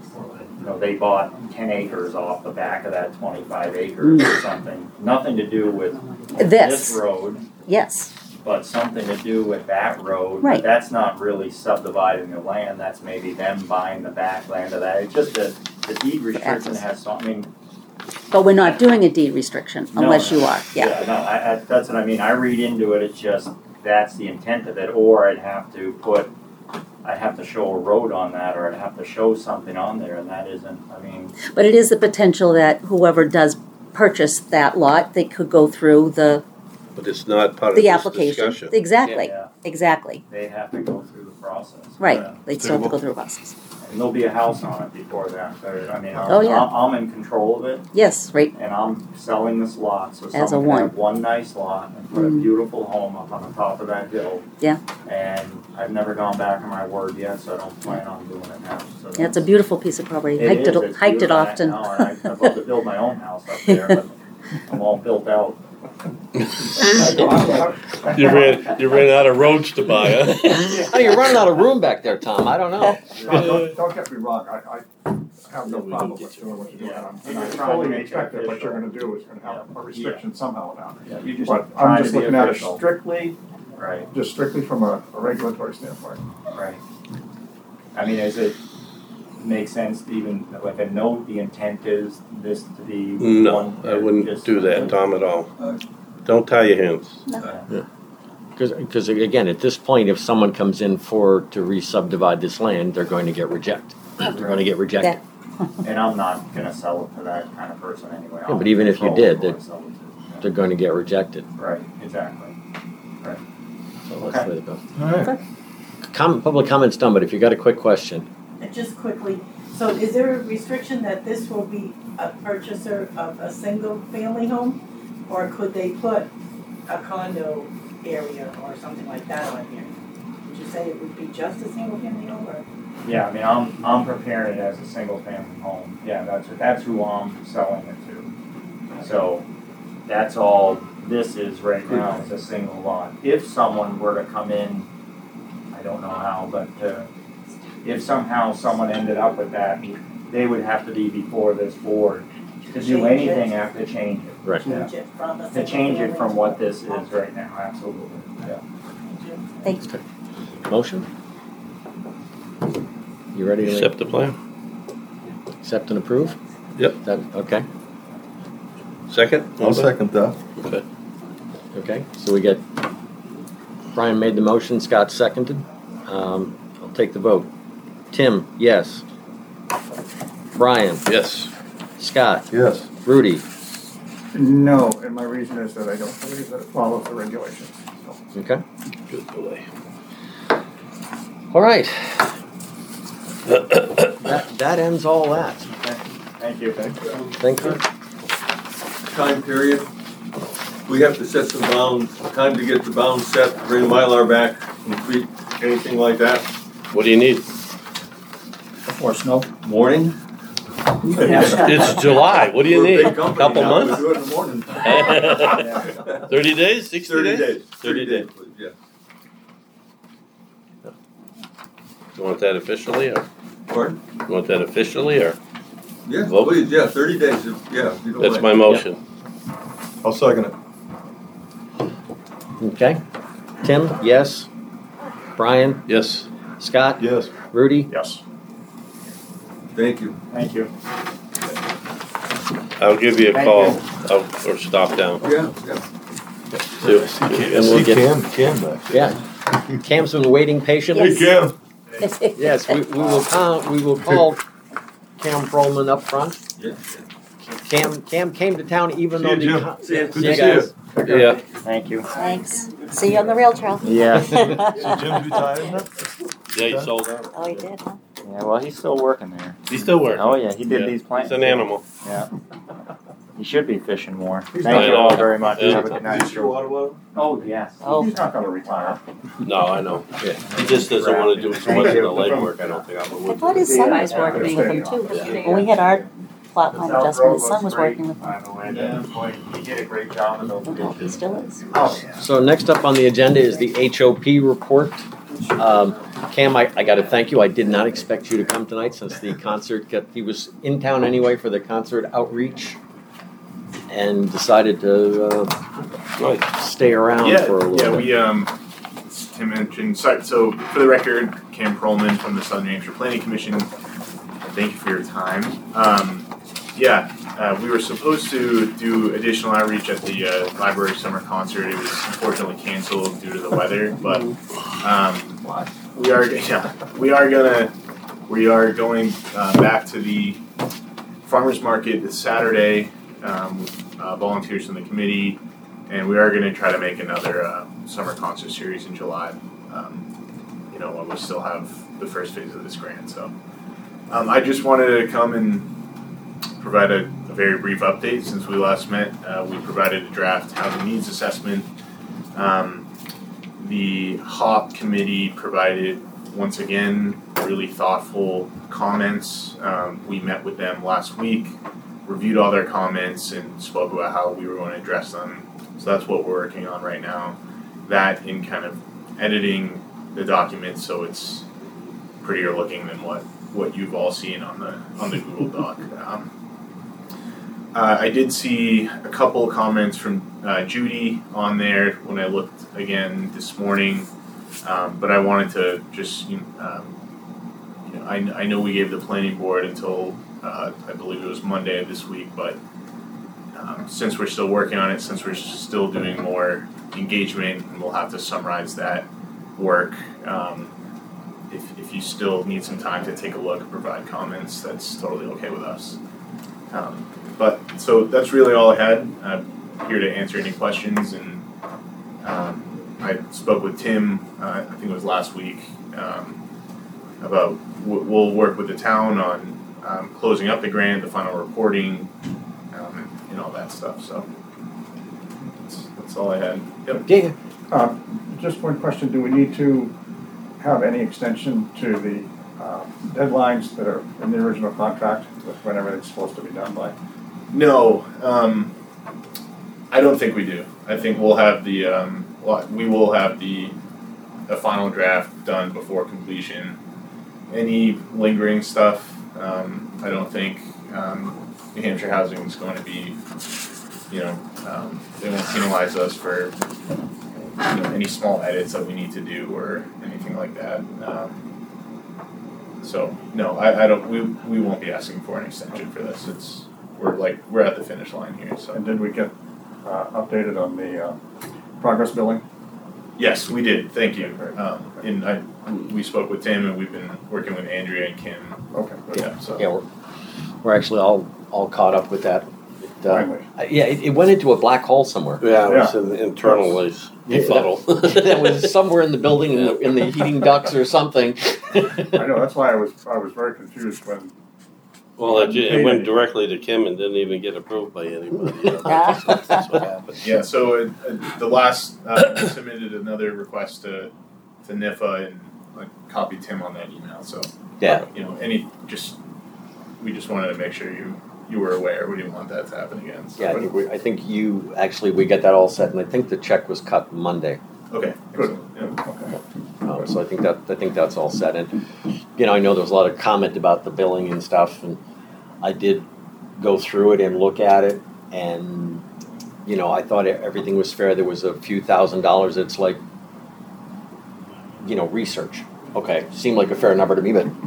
you know, they bought ten acres off the back of that twenty-five acres or something. Nothing to do with This. this road, Yes, but something to do with that road. Right. But that's not really subdividing the land, that's maybe them buying the back land of that. It's just that the deed restriction access. has something, but we're not doing a deed restriction No, unless no. you are, yeah. yeah, no, I, I, that's what I mean. I read into it, it's just, that's the intent of it, or I'd have to put, I'd have to show a road on that, or I'd have to show something on there, and that isn't, I mean, But it is the potential that whoever does purchase that lot, they could go through the, But it's not part of the this application. discussion. Exactly, yeah, exactly. they have to go through the process. Yeah. Right, they still have to go through a process. And there'll be a house on it before that, so, I mean, I'm, Oh, yeah. I'm I'm in control of it, Yes, right, and I'm selling this lot, so As a someone one. can have one nice lot and put a Mm. beautiful home up on the top of that hill. Yeah. And I've never gone back on my word yet, so I don't plan on doing it now, so. yeah, it's a beautiful piece of property, It hiked is, it, it's hiked it beautiful. I often. know, and I- I'd love to build my own house up there, but I'm all built out. You ran, you ran out of roads to buy, huh? Oh, you're running out of room back there, Tom, I don't know. No, don't, don't get me wrong, I, I have no problem with doing what you're doing, Yeah. and I'm- and I fully expect that what you're gonna do is gonna have a restriction somehow about it. Yeah, you just But trying I'm to just be looking at it official. strictly, Right, just strictly from a, a regulatory standpoint. right. I mean, does it make sense to even, like, a note, the intent is this to be No, one? I wouldn't just- do that, Tom, at all. Don't tie your hands. Because, again, at this point, if someone comes in for, to re-subdivide this land, they're going to get rejected. They're going to get rejected. And I'm not gonna sell it to that kind of person anyway. Yeah, but even if you I'll did, control that- who I sell it to. They're going to get rejected. Right, exactly. Right. So that's Okay. the way to go. Alright. Com- public comment's done, but if you got a quick question, And just quickly, so is there a restriction that this will be a purchaser of a single family home? Or could they put a condo area or something like that on here? Would you say it would be just a single family home or? Yeah, I mean, I'm, I'm preparing it as a single family home. Yeah, that's, that's who I'm selling it to. So that's all this is right now, is a single lot. If someone were to come in, I don't know how, but uh, if somehow someone ended up with that, they would have to be before this board. To do Change it. anything, have to change it. right? Change it from a To single change it family from to- what this is right now, absolutely. Yeah. Thank you. Thank you. Motion? You ready to Accept the plan. accept and approve? Yep. That, okay, Second? I'll second that. Okay. okay, so we get, Brian made the motion, Scott seconded. Um, I'll take the vote. Tim, yes. Brian, Yes. Scott, Yes. Rudy, No, and my reason is that I don't believe that it follows the regulations, so. okay? Good boy. All right. That, that ends all that. Thank you. Thank you. Time period, we have to set some bounds, time to get the bounds set, bring Mylar back, complete, anything like that. What do you need? Before snow? Morning? It's July, what do you We're a need? big company Couple now, we months? do it in the morning. Thirty days, sixty Thirty days? days, Thirty thirty days. days, please, yeah. You want that officially, or, Pardon? you want that officially, or? Yeah, Vote. please, yeah, thirty days, if- yeah. if you don't That's mind. my motion. I'll second it. Okay. Tim, yes. Brian, Yes. Scott, Yes. Rudy, Yes. Thank you. Thank you. I'll give you a Thank call, you. I'll- or stop down. Yeah, yeah. See- And we'll See get- Cam, Cam back there. yeah. Cam's been waiting patiently. Hey, Cam. Yes, we, we will call, we will call Cam Perlman up front. Yeah. Cam, Cam came to town even See though you, the. Jim. co- See ya. Good See to you see guys. you. Yeah, Thank you. Thanks. See you on the rail trail. Yeah. So Jim's retired now? yeah, he sold out. Oh, you did, huh? Yeah, well, he's still working there. He's still working. Oh, yeah, he did Yeah. these plants. He's an animal. Yeah. He should be fishing more. He's Thank not you all gonna- very much. Yeah. Have a good night. Is your water well? Oh, yes. Oh. He's not gonna retire. No, I know, yeah. He just doesn't wanna do so much of the legwork, I don't think, on the I wood. thought his son was working with him too. When we had our plot line adjustment, his son was working with him. By the way, yeah. Boy, he did a great job of those Oh, he dishes. still is. Oh, yeah. So next up on the agenda is the H O P report. Um, Cam, I, I gotta thank you. I did not expect you to come tonight since the concert got, he was in town anyway for the concert outreach and decided to, uh, stay around Yeah, for a little yeah, bit. we, um, as Tim mentioned, so, so for the record, Cam Perlman from the Southern New Hampshire Planning Commission. Thank you for your time. Um, yeah, uh, we were supposed to do additional outreach at the uh, library summer concert. It was unfortunately canceled due to the weather, but um, we are yeah we are gonna we are going uh, back to the farmers market this Saturday um, with uh, volunteers from the committee, and we are going to try to make another uh, summer concert series in July. Um, you know, while we still have the first phase of this grant, so. Um, I just wanted to come and provide a, a very brief update since we last met. Uh, we provided a draft housing needs assessment. Um, the H O P committee provided, once again, really thoughtful comments. Um, we met with them last week, reviewed all their comments, and spoke about how we were going to address them. So that's what we're working on right now. That in kind of editing the document so it's prettier looking than what what you've all seen on the on the Google Doc. Um, uh, I did see a couple comments from uh, Judy on there when I looked again this morning, um, but I wanted to just, you know, um, you know I, I know we gave the planning board until uh, I believe it was Monday of this week, but um, since we're still working on it, since we're still doing more engagement, and we'll have to summarize that work. Um, If, if you still need some time to take a look and provide comments, that's totally okay with us. Um, but so that's really all I had. I'm here to answer any questions, and um, I spoke with Tim. Uh, I think it was last week um, about w- we'll work with the town on um, closing up the grant, the final reporting, um, and all that stuff. So that's, that's all I had. Yep. Yeah. Uh, just one question: do we need to have any extension to the uh, deadlines that are in the original contract with when everything's supposed to be done by? No, um, I don't think we do. I think we'll have the um, we will have the a final draft done before completion. Any lingering stuff, um, I don't think um, New Hampshire Housing is going to be, you know, um, they won't penalize us for, you know, any small edits that we need to do or anything like that. Um, so no, I, I don't. We we won't be asking for an extension for this. It's we're like we're at the finish line here. So. And did we get uh, updated on the uh, progress billing? Yes, we did. Thank you. Um, and I we spoke with Tim, and we've been working with Andrea and Kim. Okay. Good. Yeah. So Yeah, we're, we're actually all, all caught up with that. It, uh, Finally. yeah, it, it went into a black hole somewhere. Yeah, it was an internal befuddle. That was somewhere in the building, in the, in the heating ducts or something. I know. That's why I was I was very confused when. Well, it, it went directly to Kim and didn't even get approved by anybody. You know, that's, that's what happened. yeah. So uh, uh, the last uh, we submitted another request to to N I F A and like copied Tim on that email. So Yeah. you know, any just we just wanted to make sure you you were aware. We didn't want that to happen again. So. Yeah, I think, we, I think you, actually, we got that all set, and I think the check was cut Monday. Okay. Good. Yeah. Okay. Um, so I think that, I think that's all set. And, you know, I know there was a lot of comment about the billing and stuff, and I did go through it and look at it, and, you know, I thought everything was fair. There was a few thousand dollars. It's like, you know, research. Okay, seemed like a fair number to me, but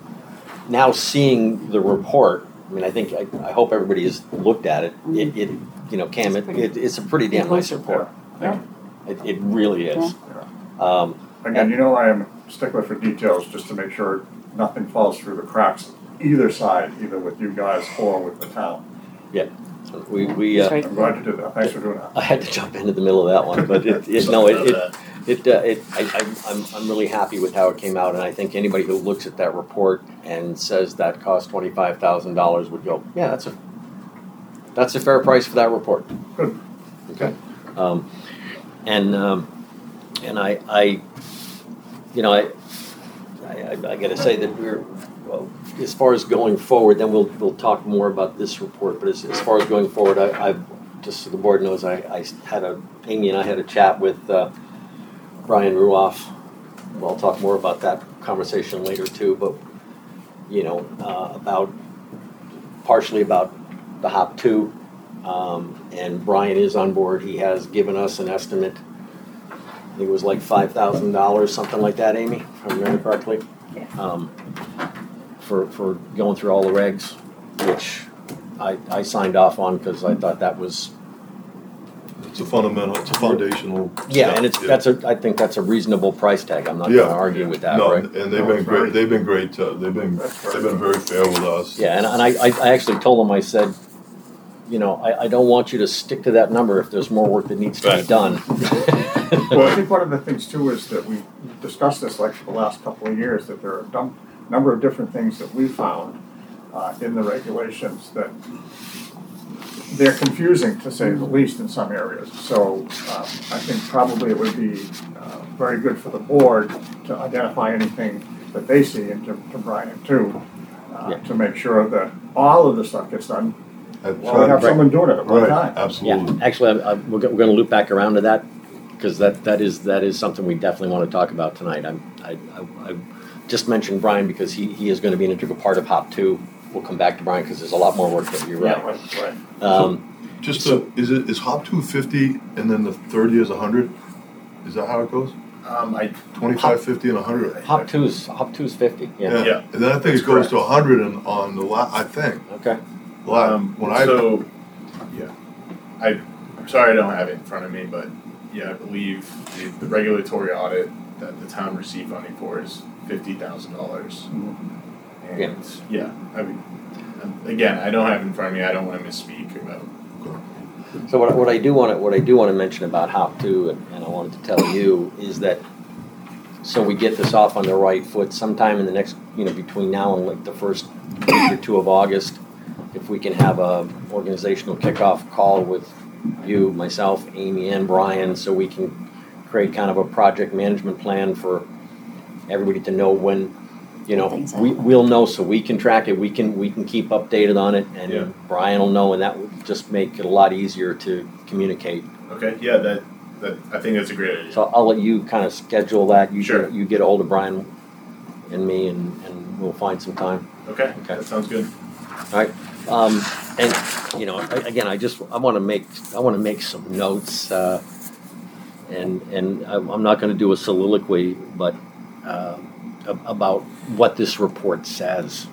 now seeing the report, I mean, I think, I, I hope everybody has looked at it. It, it you know, Cam, it, it, it's a pretty damn nice report. Yeah. It, it really is. Um, Again, you know I am a stickler for details just to make sure nothing falls through the cracks either side, either with you guys or with the town. yeah, we, we, uh, I'm glad you did that. Thanks for doing that. I had to jump into the middle of that one, but it, it no, it, it, it, uh, it I, I, I'm, I'm really happy with how it came out, and I think anybody who looks at that report and says that cost twenty-five thousand dollars would go, yeah, that's a, that's a fair price for that report. Good. Okay. Um, and, um, and I, I, you know, I, I, I gotta say that we're, well, as far as going forward, then we'll, we'll talk more about this report, but as, as far as going forward, I, I've, just so the board knows, I, I had a, Amy and I had a chat with, uh, Brian Ruoff well, I'll talk more about that conversation later too, but, you know, uh, about, partially about the HOP two, um, and Brian is on board. He has given us an estimate. I think it was like five thousand dollars, something like that, Amy, if I remember correctly. Yeah. Um, for, for going through all the regs, which I, I signed off on because I thought that was, It's a fundamental, it's a foundational. yeah, step, and it's, that's a, I think that's a reasonable price tag. I'm not Yeah. gonna argue with that, No, right? and they've been great, they've been great, uh, they've been, they've been very fair with us. Yeah, and, and I, I I actually told them, I said, you know, I, I don't want you to stick to that number if there's more work that needs to be Right. done. Well, I think one of the things too is that we discussed this like for the last couple of years, that there are a dum- number of different things that we found uh, in the regulations that they're confusing, to say the least, in some areas. So um, I think probably it would be uh, very good for the board to identify anything that they see, and to, to Brian too, uh, Yeah. to make sure that all of the stuff gets done. I've Well, we have tried- someone doing it at one Right, time. absolutely. Yeah, actually, I, I, we're, go- we're gonna loop back around to that, because that, that is, that is something we definitely want to talk about tonight. I'm, I, I, I just mentioned Brian because he, he is gonna be an integral part of HOP two. We'll come back to Brian because there's a lot more work that you're Yeah, right. right, right. Um, Just so, is it, is HOP two fifty and then the third year is a hundred? Is that how it goes? Um, I, Twenty-five, fifty and a hundred? HOP two's, HOP two's fifty, yeah. Yeah. And then I think That's it goes correct. to a hundred and on the la, I think. Okay. La, um, when I, so, yeah, I, I'm sorry I don't have it in front of me, but yeah, I believe the, the regulatory audit that the town received funding for is fifty thousand dollars. And, yeah, I mean, um, again, I don't have it in front of me, I don't wanna misspeak about. So what, what I do want to, what I do want to mention about HOP two, and, and I wanted to tell you, is that, so we get this off on the right foot sometime in the next, you know, between now and like the first week or two of August, if we can have a organizational kickoff call with you, myself, Amy, and Brian, so we can create kind of a project management plan for everybody to know when, you know, Things we, happen. we'll know, so we can track it, we can, we can keep updated on it, and Yeah. Brian will know, and that would just make it a lot easier to communicate. Okay, yeah, that, that, I think that's a great idea. So I'll let you kind of schedule that, you Sure. get, you get ahold of Brian and me, and, and we'll find some time. Okay, Okay. that sounds good. Alright, um, and, you know, a- again, I just, I wanna make, I wanna make some notes, uh, and, and I'm, I'm not gonna do a soliloquy, but, uh, ab- about what this report says.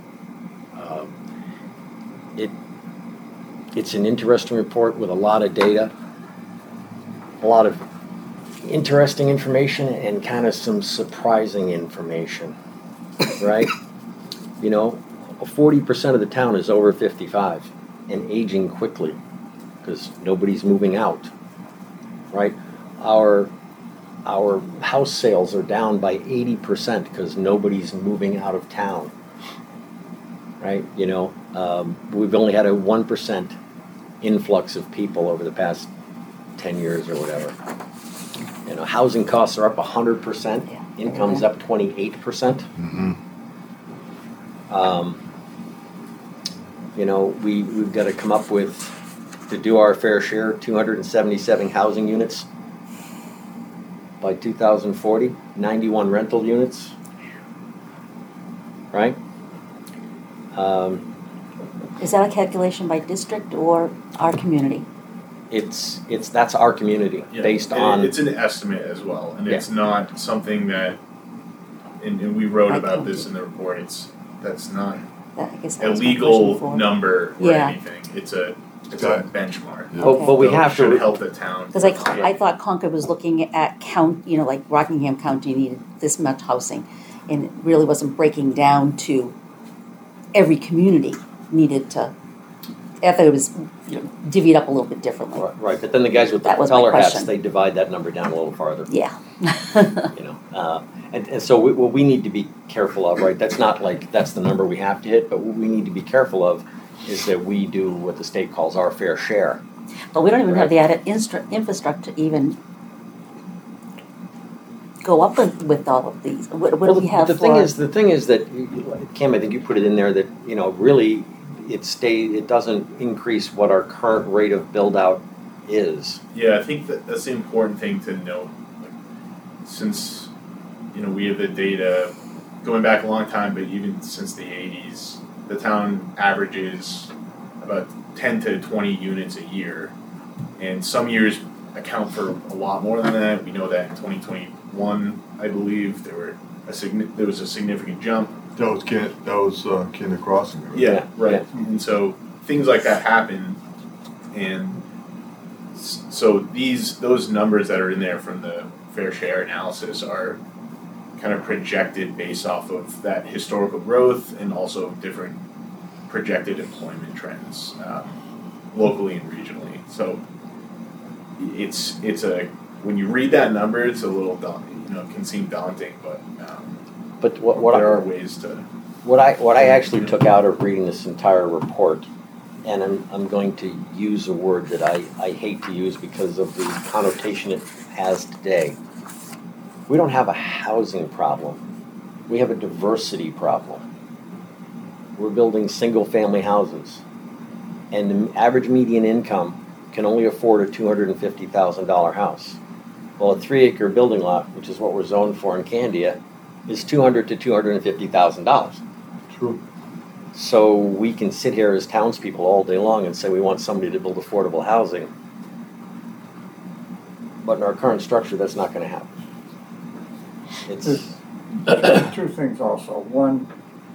Um, It, it's an interesting report with a lot of data, a lot of interesting information, and kind of some surprising information, right? You know, forty percent of the town is over fifty-five and aging quickly because nobody's moving out, right? Our our house sales are down by eighty percent because nobody's moving out of town, right? You know, um, we've only had a one percent influx of people over the past ten years or whatever. You know, housing costs are up one hundred percent, Yeah. income's up twenty-eight percent. mm-hmm. Um, you know, we, we've got to come up with, to do our fair share, two hundred seventy-seven housing units by two thousand forty, ninety-one rental units, right? Um, Is that a calculation by district or our community? it's, it's, that's our community, Yeah, based and on, It's an estimate as well, and Yeah. it's not something that, and, and we wrote I about think- this in the report, it's, that's not That, I guess that a was my question legal before. number or Yeah. anything, it's a, it's a Got it. benchmark. Yeah. but, but we So it have Should to, help the town. Because I, I thought Concord was looking at count, you know, like Rockingham County needed this much housing, and it really wasn't breaking down to every community needed to, I thought it was, you know, divvied up a little bit differently. right, but then the guys with the That was my propeller hats, question. they divide that number down a little farther. Yeah. You know, uh, and, and so we, what we need to be careful of, right, that's not like, that's the number we have to hit, but what we need to be careful of is that we do what the state calls our fair share. But we don't even have the added instra- infrastructure to even go up with, with all of these. What, what do Well, we have the for? thing is, the thing is that, Kim, I think you put it in there that, you know, really, it stay, it doesn't increase what our current rate of build-out is. Yeah, I think that that's the important thing to note, like, since you know, we have the data going back a long time, but even since the eighties, the town averages about ten to twenty units a year. And some years account for a lot more than that. We know that in twenty twenty-one, I believe, there were a signi- there was a significant jump. That was Can, that was uh, Kinder Crossing. Right? Yeah, right. And so things like that happen, and s- so these those numbers that are in there from the fair share analysis are kind of projected based off of that historical growth and also different projected employment trends um, locally and regionally. So it's it's a when you read that number, it's a little daunting. You know, it can seem daunting, but um, But what, what there I, are ways to. what I what I actually took out of reading this entire report, and I'm I'm going to use a word that I, I hate to use because of the connotation it has today. We don't have a housing problem. We have a diversity problem. We're building single-family houses, and the average median income can only afford a two hundred fifty thousand dollars house. Well, a three-acre building lot, which is what we're zoned for in Candia, is two hundred to two hundred fifty thousand dollars. True. So we can sit here as townspeople all day long and say we want somebody to build affordable housing, but in our current structure, that's not going to happen. It's There's two things also. One,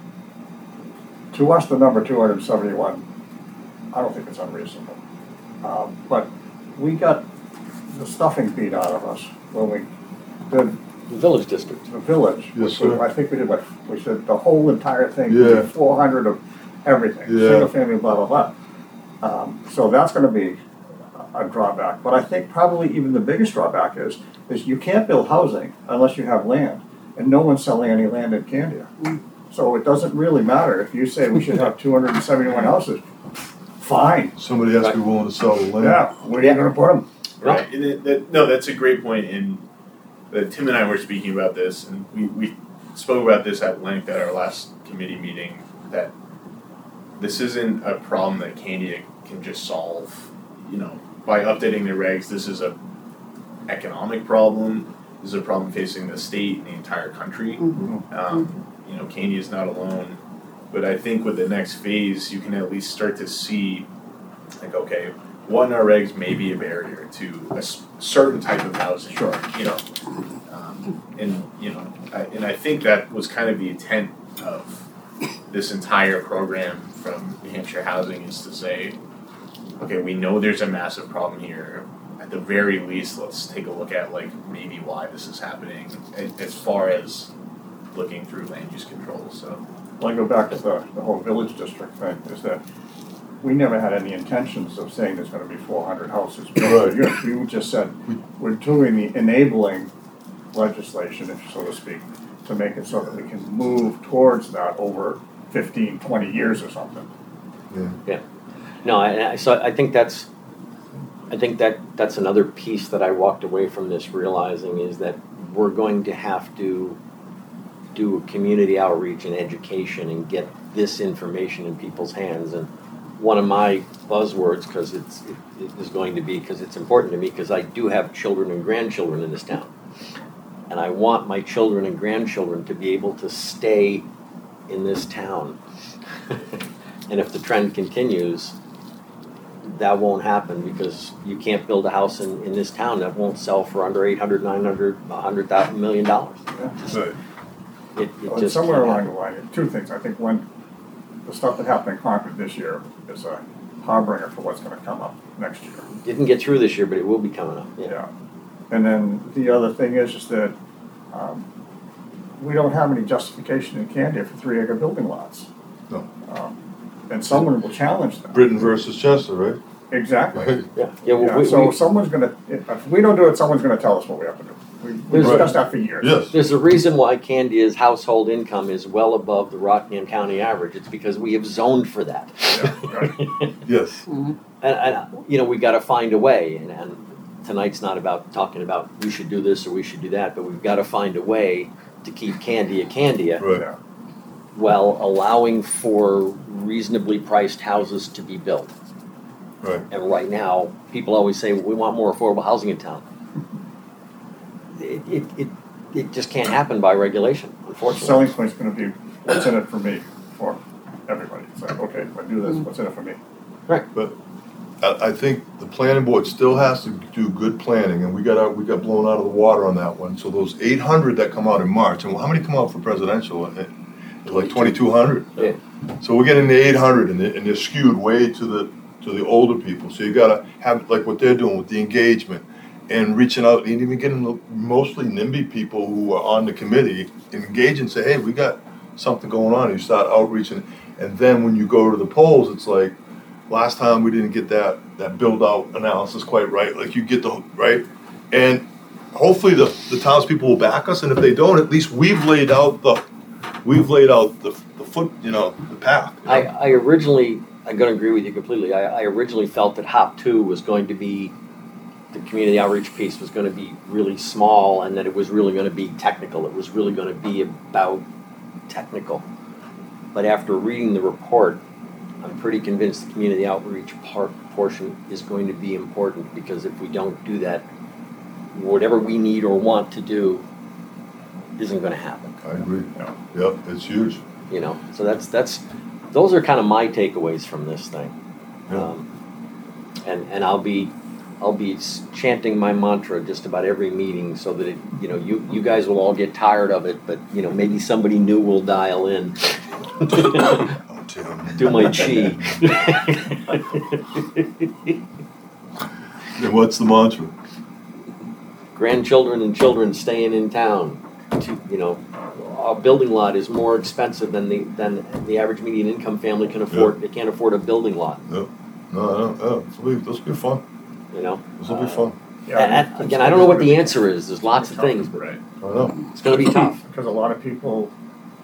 to us, the number two hundred seventy-one, I don't think it's unreasonable. Um, but we got the stuffing beat out of us when we did the village district. the village. Yes, which sir. was- I think we did what, we said the whole entire thing, Yeah. four hundred of everything, Yeah. single family, blah, blah, blah. Um, so that's gonna be a drawback. But I think probably even the biggest drawback is, is you can't build housing unless you have land. And no one's selling any land in Candia. So it doesn't really matter if you say we should have two hundred seventy-one houses. Fine, Somebody has to be willing to sell the land. yeah, where are you gonna put them? Right. And it, that, no, that's a great point. And that Tim and I were speaking about this, and we, we spoke about this at length at our last committee meeting. That this isn't a problem that Candia can just solve. You know, by updating their regs, this is a economic problem. This is a problem facing the state and the entire country. Mhm. Um, you know, Candia is not alone. But I think with the next phase, you can at least start to see, like, okay, what in our regs may be a barrier to a s- certain type of housing. Sure. You know, um, and you know, I, and I think that was kind of the intent of this entire program from New Hampshire Housing is to say, okay, we know there's a massive problem here. At the very least, let's take a look at like maybe why this is happening, a- as far as looking through land use control. So. Well, I go back to the, the whole village district thing, is that we never had any intentions of saying there's gonna be four hundred houses built per unit. We just said, we're doing the enabling legislation, if so to speak, to make it so that we can move towards that over fifteen, twenty years or something. No, I, I, so I think that's, I think that that's another piece that I walked away from this realizing is that we're going to have to do a community outreach and education and get this information in people's hands. And one of my buzzwords, because it's it, it is going to be because it's important to me, because I do have children and grandchildren in this town, and I want my children and grandchildren to be able to stay in this town. And if the trend continues, that won't happen because you can't build a house in, in this town that won't sell for under eight hundred, nine hundred, a hundred thousand, million dollars. Right. It, it Well, just somewhere can't along happen. the line, two things. I think one, the stuff that happened in Concord this year is a harbinger for what's gonna come up next year. Didn't get through this year, but it will be coming up, yeah. Yeah. And then the other thing is, is that, um, we don't have any justification in Candia for three acre building lots. No. Um, And someone will challenge that. Britain versus Chester, right? Exactly. Right. Yeah, yeah, well, Yeah, we, so we, someone's gonna, if we don't do it, someone's gonna tell us what we have to do. We, we There's- discussed that for years. Yes. there's a reason why Candia's household income is well above the Rockingham County average. It's because we have zoned for that. Yeah, right. Yes. And, and, you know, we gotta find a way, and, and tonight's not about talking about we should do this or we should do that, but we've gotta find a way to keep Candia Candia Right. Yeah. while allowing for reasonably priced houses to be built. Right. And right now, people always say, we want more affordable housing in town. It, it, it, it just can't happen by regulation, The unfortunately. selling point's gonna be, what's in it for me, for everybody. It's like, okay, if I do this, what's in it for me? But I, I think the planning board still has to do good planning, and we got out, we got blown out of the water on that one. So those eight hundred that come out in March, and how many come out for presidential? Eh, Like twenty-two hundred? Yeah. So we're getting the eight hundred, and they're, and they're skewed way to the, to the older people. So you gotta have, like what they're doing with the engagement, and reaching out, and even getting the mostly NIMBY people who are on the committee, engage and say, hey, we got something going on. You start outreaching, and then when you go to the polls, it's like, last time we didn't get that, that build-out analysis quite right, like you get the, right? And hopefully the, the townspeople will back us, and if they don't, at least we've laid out the, we've laid out the, the foot, you know, the path. you know? I, I originally, I'm gonna agree with you completely, I, I originally felt that HOP two was going to be, the community outreach piece was gonna be really small, and that it was really gonna be technical, it was really gonna be about technical. But after reading the report, I'm pretty convinced the community outreach part, portion is going to be important, because if we don't do that, whatever we need or want to do isn't gonna happen, I agree. Yep, it's huge. you know? So that's, that's, those are kind of my takeaways from this thing. Yeah. Um, And, and I'll be, I'll be chanting my mantra just about every meeting, so that it, you know, you, you guys will all get tired of it, but, you know, maybe somebody new will dial in. Oh, Tim. Do my chi. And what's the mantra? Grandchildren and children staying in town. To, you know, a building lot is more expensive than the, than the average median income family can afford. They can't afford a building lot, No, no, no, this will be, this will be fun. you know? This will be fun. Yeah, And, and again, I don't know what the answer is. There's lots of things, but Right. I know. it's gonna be tough. Because a lot of people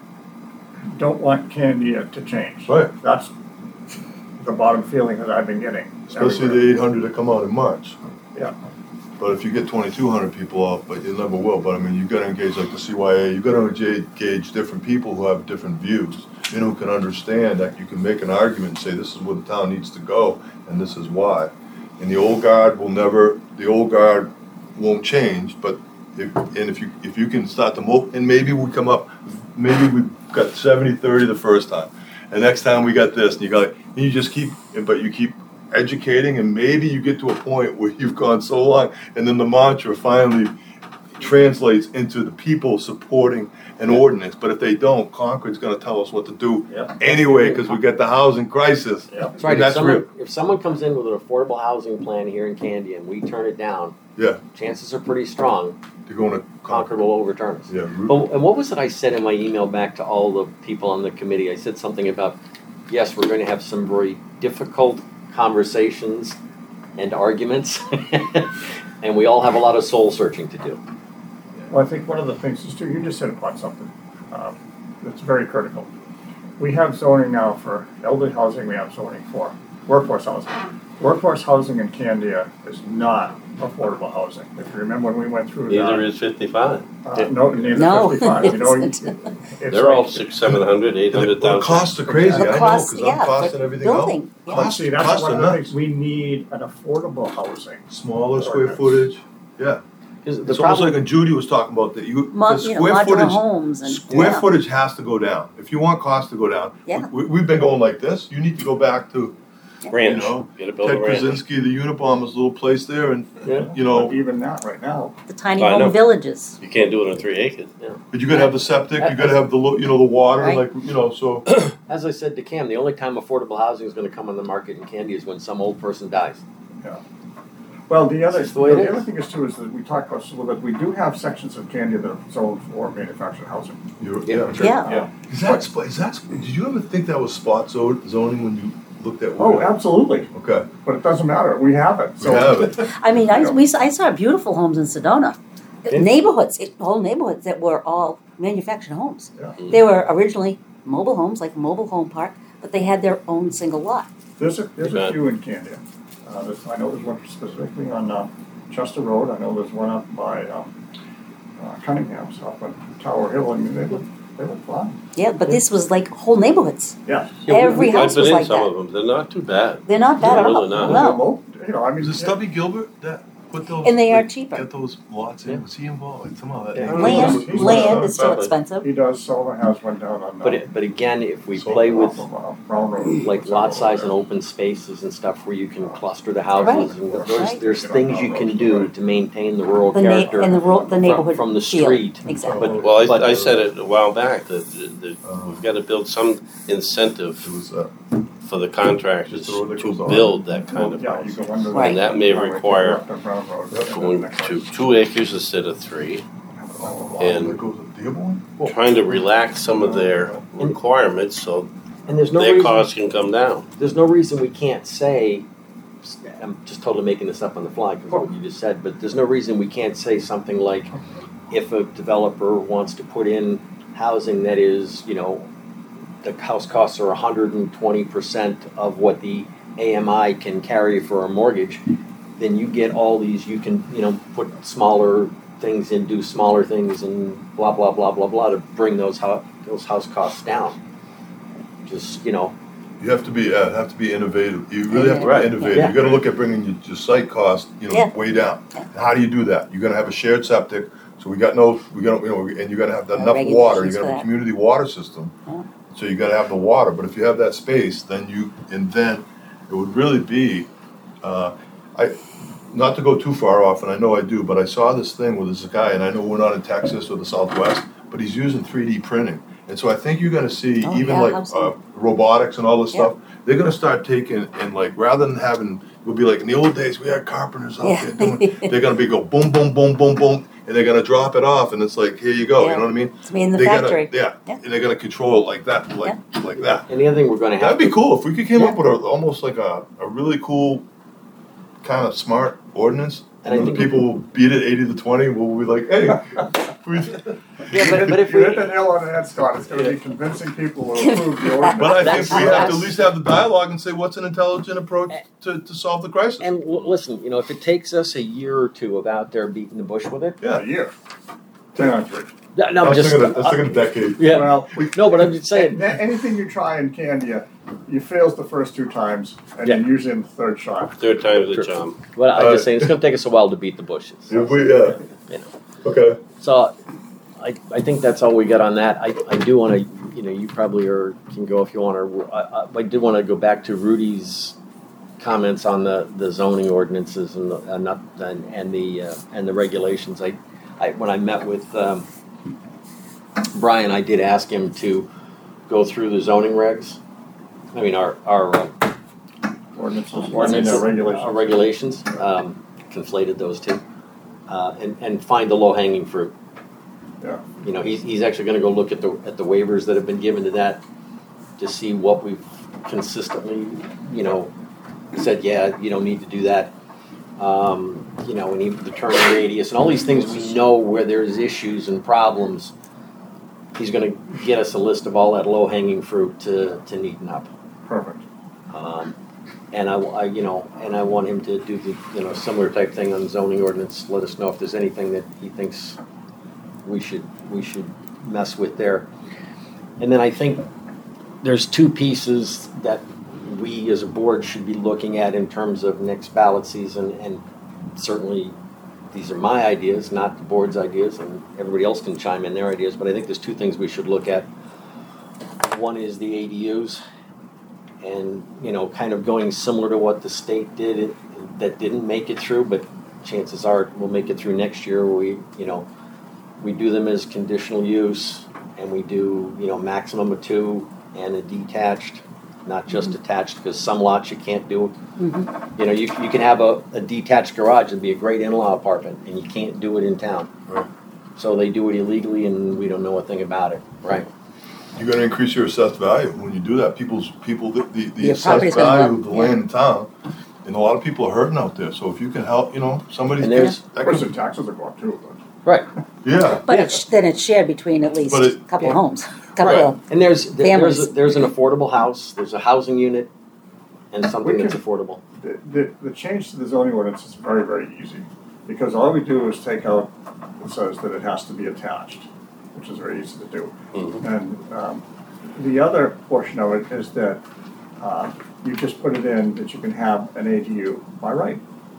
don't want Candia to change. Right. That's the bottom feeling that I've been getting. Especially everywhere. the eight hundred that come out in March. Yeah. But if you get twenty-two hundred people out, but you never will, but I mean, you gotta engage like the C Y A, you gotta engage, engage different people who have different views, and who can understand that you can make an argument and say, this is where the town needs to go, and this is why. And the old guard will never, the old guard won't change, but if, and if you, if you can start to move, and maybe we come up, maybe we got seventy thirty the first time, and next time we got this, and you got, and you just keep, but you keep educating, and maybe you get to a point where you've gone so long, and then the mantra finally translates into the people supporting an ordinance. But if they don't, Concord's gonna tell us what to do Yeah. anyway, because we got the housing crisis. Yeah. That's right. And If that's someone, real. if someone comes in with an affordable housing plan here in Candy and we turn it down, Yeah, chances are pretty strong they're gonna Concord Concord. will overturn us. Yeah, Ru- But, and what was it I said in my email back to all the people on the committee? I said something about, yes, we're going to have some very difficult conversations and arguments, and we all have a lot of soul searching to do. Well, I think one of the things is too, you just hit upon something um, that's very critical. We have zoning now for elderly housing, we have zoning for workforce housing. Workforce housing in Candia is not affordable housing. If you remember when we went through Neither that. is fifty-five. Uh, no, neither No, fifty-five, you know, it isn't. it's They're all like- six, seven hundred, eight hundred Well, the thousand. costs are crazy, I The know, cost, because yeah, I'm it's costing like everything out. building, yeah. But see, that's Costs one are of the nuts. things, we need an affordable housing. Smaller square Ordinance. footage, yeah. 'Cause the It's almost problem, like when Judy was talking about that, you, Mo- the you know, square modular footage, homes and, square yeah. footage has to go down. If you want costs to go down, Yeah. we, we've been going like this, you need to go back to, you Ranch, know, get a build Ted a ranch. Krasinski, the Unabomber's little place there, and, yeah, you know, But even that right now, The tiny I know. home villages. You can't do it on three acres. but you gotta have the septic, you gotta have the, lo- you know, the water, Right. like, you know, so. as I said to Cam, the only time affordable housing is going to come on the market in Candy is when some old person dies. well, the other, It's the way it the is. other thing is too, is that we talked about this a little bit, we do have sections of Candia that are zoned for manufactured housing. You're, Yeah. yeah. Yeah. Yeah. Is that, sp- is that, sp- did you ever think that was spot zo- zoning when you looked at? Oh, where- absolutely, Okay, but it doesn't matter, we have it, we so. have it. I mean, I, we, I saw beautiful homes in Sedona. Neighborhoods, it- whole neighborhoods that were all manufactured homes. Yeah. They were originally mobile homes, like a mobile home park, but they had their own single lot. There's a, there's a Bad. few in Candia. Uh, there's, I know there's one specifically on, uh, Chester Road, I know there's one up by, um, uh, Cunningham's up on Tower Hill, I mean, they look, they look fine. Yeah, but this was like whole neighborhoods. Yeah. Yeah, we- Every we- house I've been was in like some that. of them, they're not too bad. They're not bad They're at all. really not. No. You know, I mean. Is it Stubby Gilbert that? put those. And they are like, cheaper. Get those lots in, was he involved, like, somehow that. Yeah. Land, He's- land is still he's- expensive. He does, Solar has one down on. uh, But it, but again, if we So- play with off of, uh, Brown Road. like lot size and open spaces and stuff where you can cluster the houses and there's, Right. there's things you can do to maintain the rural The na- character and the ro- the from- neighborhood from the feel. street. Exactly. But, Well, but I, I said it a while back, that, that, that we've gotta build some incentive It was, uh, for the contractors Just the road that to goes on. build that kind of Yeah, you house. go under. the- Right. And that may highway, require left on Brown Road, and then Going next to one. two acres instead of three, oh, wow, And- that goes to Dearborn? Well, trying to relax some of their requirements so and there's no their reason, costs can come down. there's no reason we can't say, I'm just totally making this up on the fly because of what you just said, but there's no reason we can't say something like, if a developer wants to put in housing that is, you know, the house costs are hundred and twenty percent of what the A M I can carry for a mortgage, then you get all these, you can, you know, put smaller things in, do smaller things and blah, blah, blah, blah, blah, to bring those hou- those house costs down. Just, you know, You have to be, uh, have to be innovative, you really have to Right. be innovative, Yeah. you gotta look at bringing your, your site cost, you know, Yeah. way down. How do you do that? You're gonna have a shared septic, so we got no, we got, you know, and you're gonna have enough water, regulations you're gonna for have a that. community water system. Yeah. So you gotta have the water, but if you have that space, then you, and then it would really be, uh, I, not to go too far off, and I know I do, but I saw this thing where there's a guy, and I know we're not in Texas or the Southwest, but he's using three D printing. And so I think you're gonna see Oh, even yeah, like, housing. uh, robotics and all this Yeah. stuff, they're gonna start taking, and like, rather than having, it would be like, in the old days, we had carpenters out Yeah. there doing, they're gonna be go boom, boom, boom, boom, boom, and they're gonna drop it off, and it's like, here you go, you Yeah. know what I mean? It's me in the They gotta- factory. Yeah, Yeah. and they're gonna control it like that, like, like that. and the other thing we're gonna have That'd be to, cool if we could come Yeah. up with a, almost like a, a really cool, kind of smart ordinance. And I And then think- people will beat it eighty to twenty, we'll be like, hey. we- yeah, but, but if You we, hit the nail on the head, Scott, it's gonna be convincing people to approve the ordinance. But I think That's- we have to at that's- least have the dialogue and say, what's an intelligent approach to, to solve the crisis? and w- listen, you know, if it takes us a year or two of out there beating the bush with it, Yeah. A year. Ten on three. no, I no, was just, thinking, a- I was uh, thinking a decade. yeah, Well, we, no, but I'm just saying, a- anything you try and can, you, you fails the first two times, and then usually in the third shot. Third time's the Sure. charm. but I'm Uh, just saying, it's gonna take us a while to beat the bushes. If we, yeah. You know. Okay. So, I, I think that's all we got on that. I, I do wanna, you know, you probably are, can go if you wanna, I, I, I did wanna go back to Rudy's comments on the, the zoning ordinances and the, and not, and, and the, uh, and the regulations. I, I, when I met with, um, Brian, I did ask him to go through the zoning regs. I mean, our, our, uh, Ordinances. I mean, ordinance, uh, regulations. uh, regulations, um, conflated those two, uh, and, and find the low-hanging fruit. Yeah. You know, he's, he's actually gonna go look at the, at the waivers that have been given to that, to see what we've consistently, you know, said, yeah, you don't need to do that. Um, you know, and even the turning radius, and all these things we know where there's issues and problems. He's gonna get us a list of all that low-hanging fruit to, to neaten up. Perfect. Um, and I, I, you know, and I want him to do the, you know, similar type thing on zoning ordinance, let us know if there's anything that he thinks we should, we should mess with there. And then I think there's two pieces that we as a board should be looking at in terms of next ballot season, and certainly these are my ideas, not the board's ideas, and everybody else can chime in their ideas, but I think there's two things we should look at. One is the A D Us, and, you know, kind of going similar to what the state did it, that didn't make it through, but chances are we'll make it through next year. We, you know, we do them as conditional use, and we do, you know, maximum of two and a detached, not just attached, because some lots you can't do. Mhm. You know, you, you can have a, a detached garage and be a great in-law apartment, and you can't do it in town. Right. So they do it illegally, and we don't know a thing about it, right? You're gonna increase your assessed value when you do that. People's, people, the, the, the Your assessed property's gonna value go of the up, land in town, and a lot of people are hurting out there. So if you can help, you know, somebody. And there's- that Of course, could- the taxes will go up too, but. Right. Yeah. But it's, then it's shared between at least But a it- couple of yeah. homes, couple Right. of, And there's, there- there's, a- families. there's an affordable house, there's a housing unit, and something We that's can- affordable. The, the, the change to the zoning ordinance is very, very easy, because all we do is take out, it says that it has to be attached, which is very easy to do. Mhm. And, um, the other portion of it is that, uh, you just put it in that you can have an A D U by right.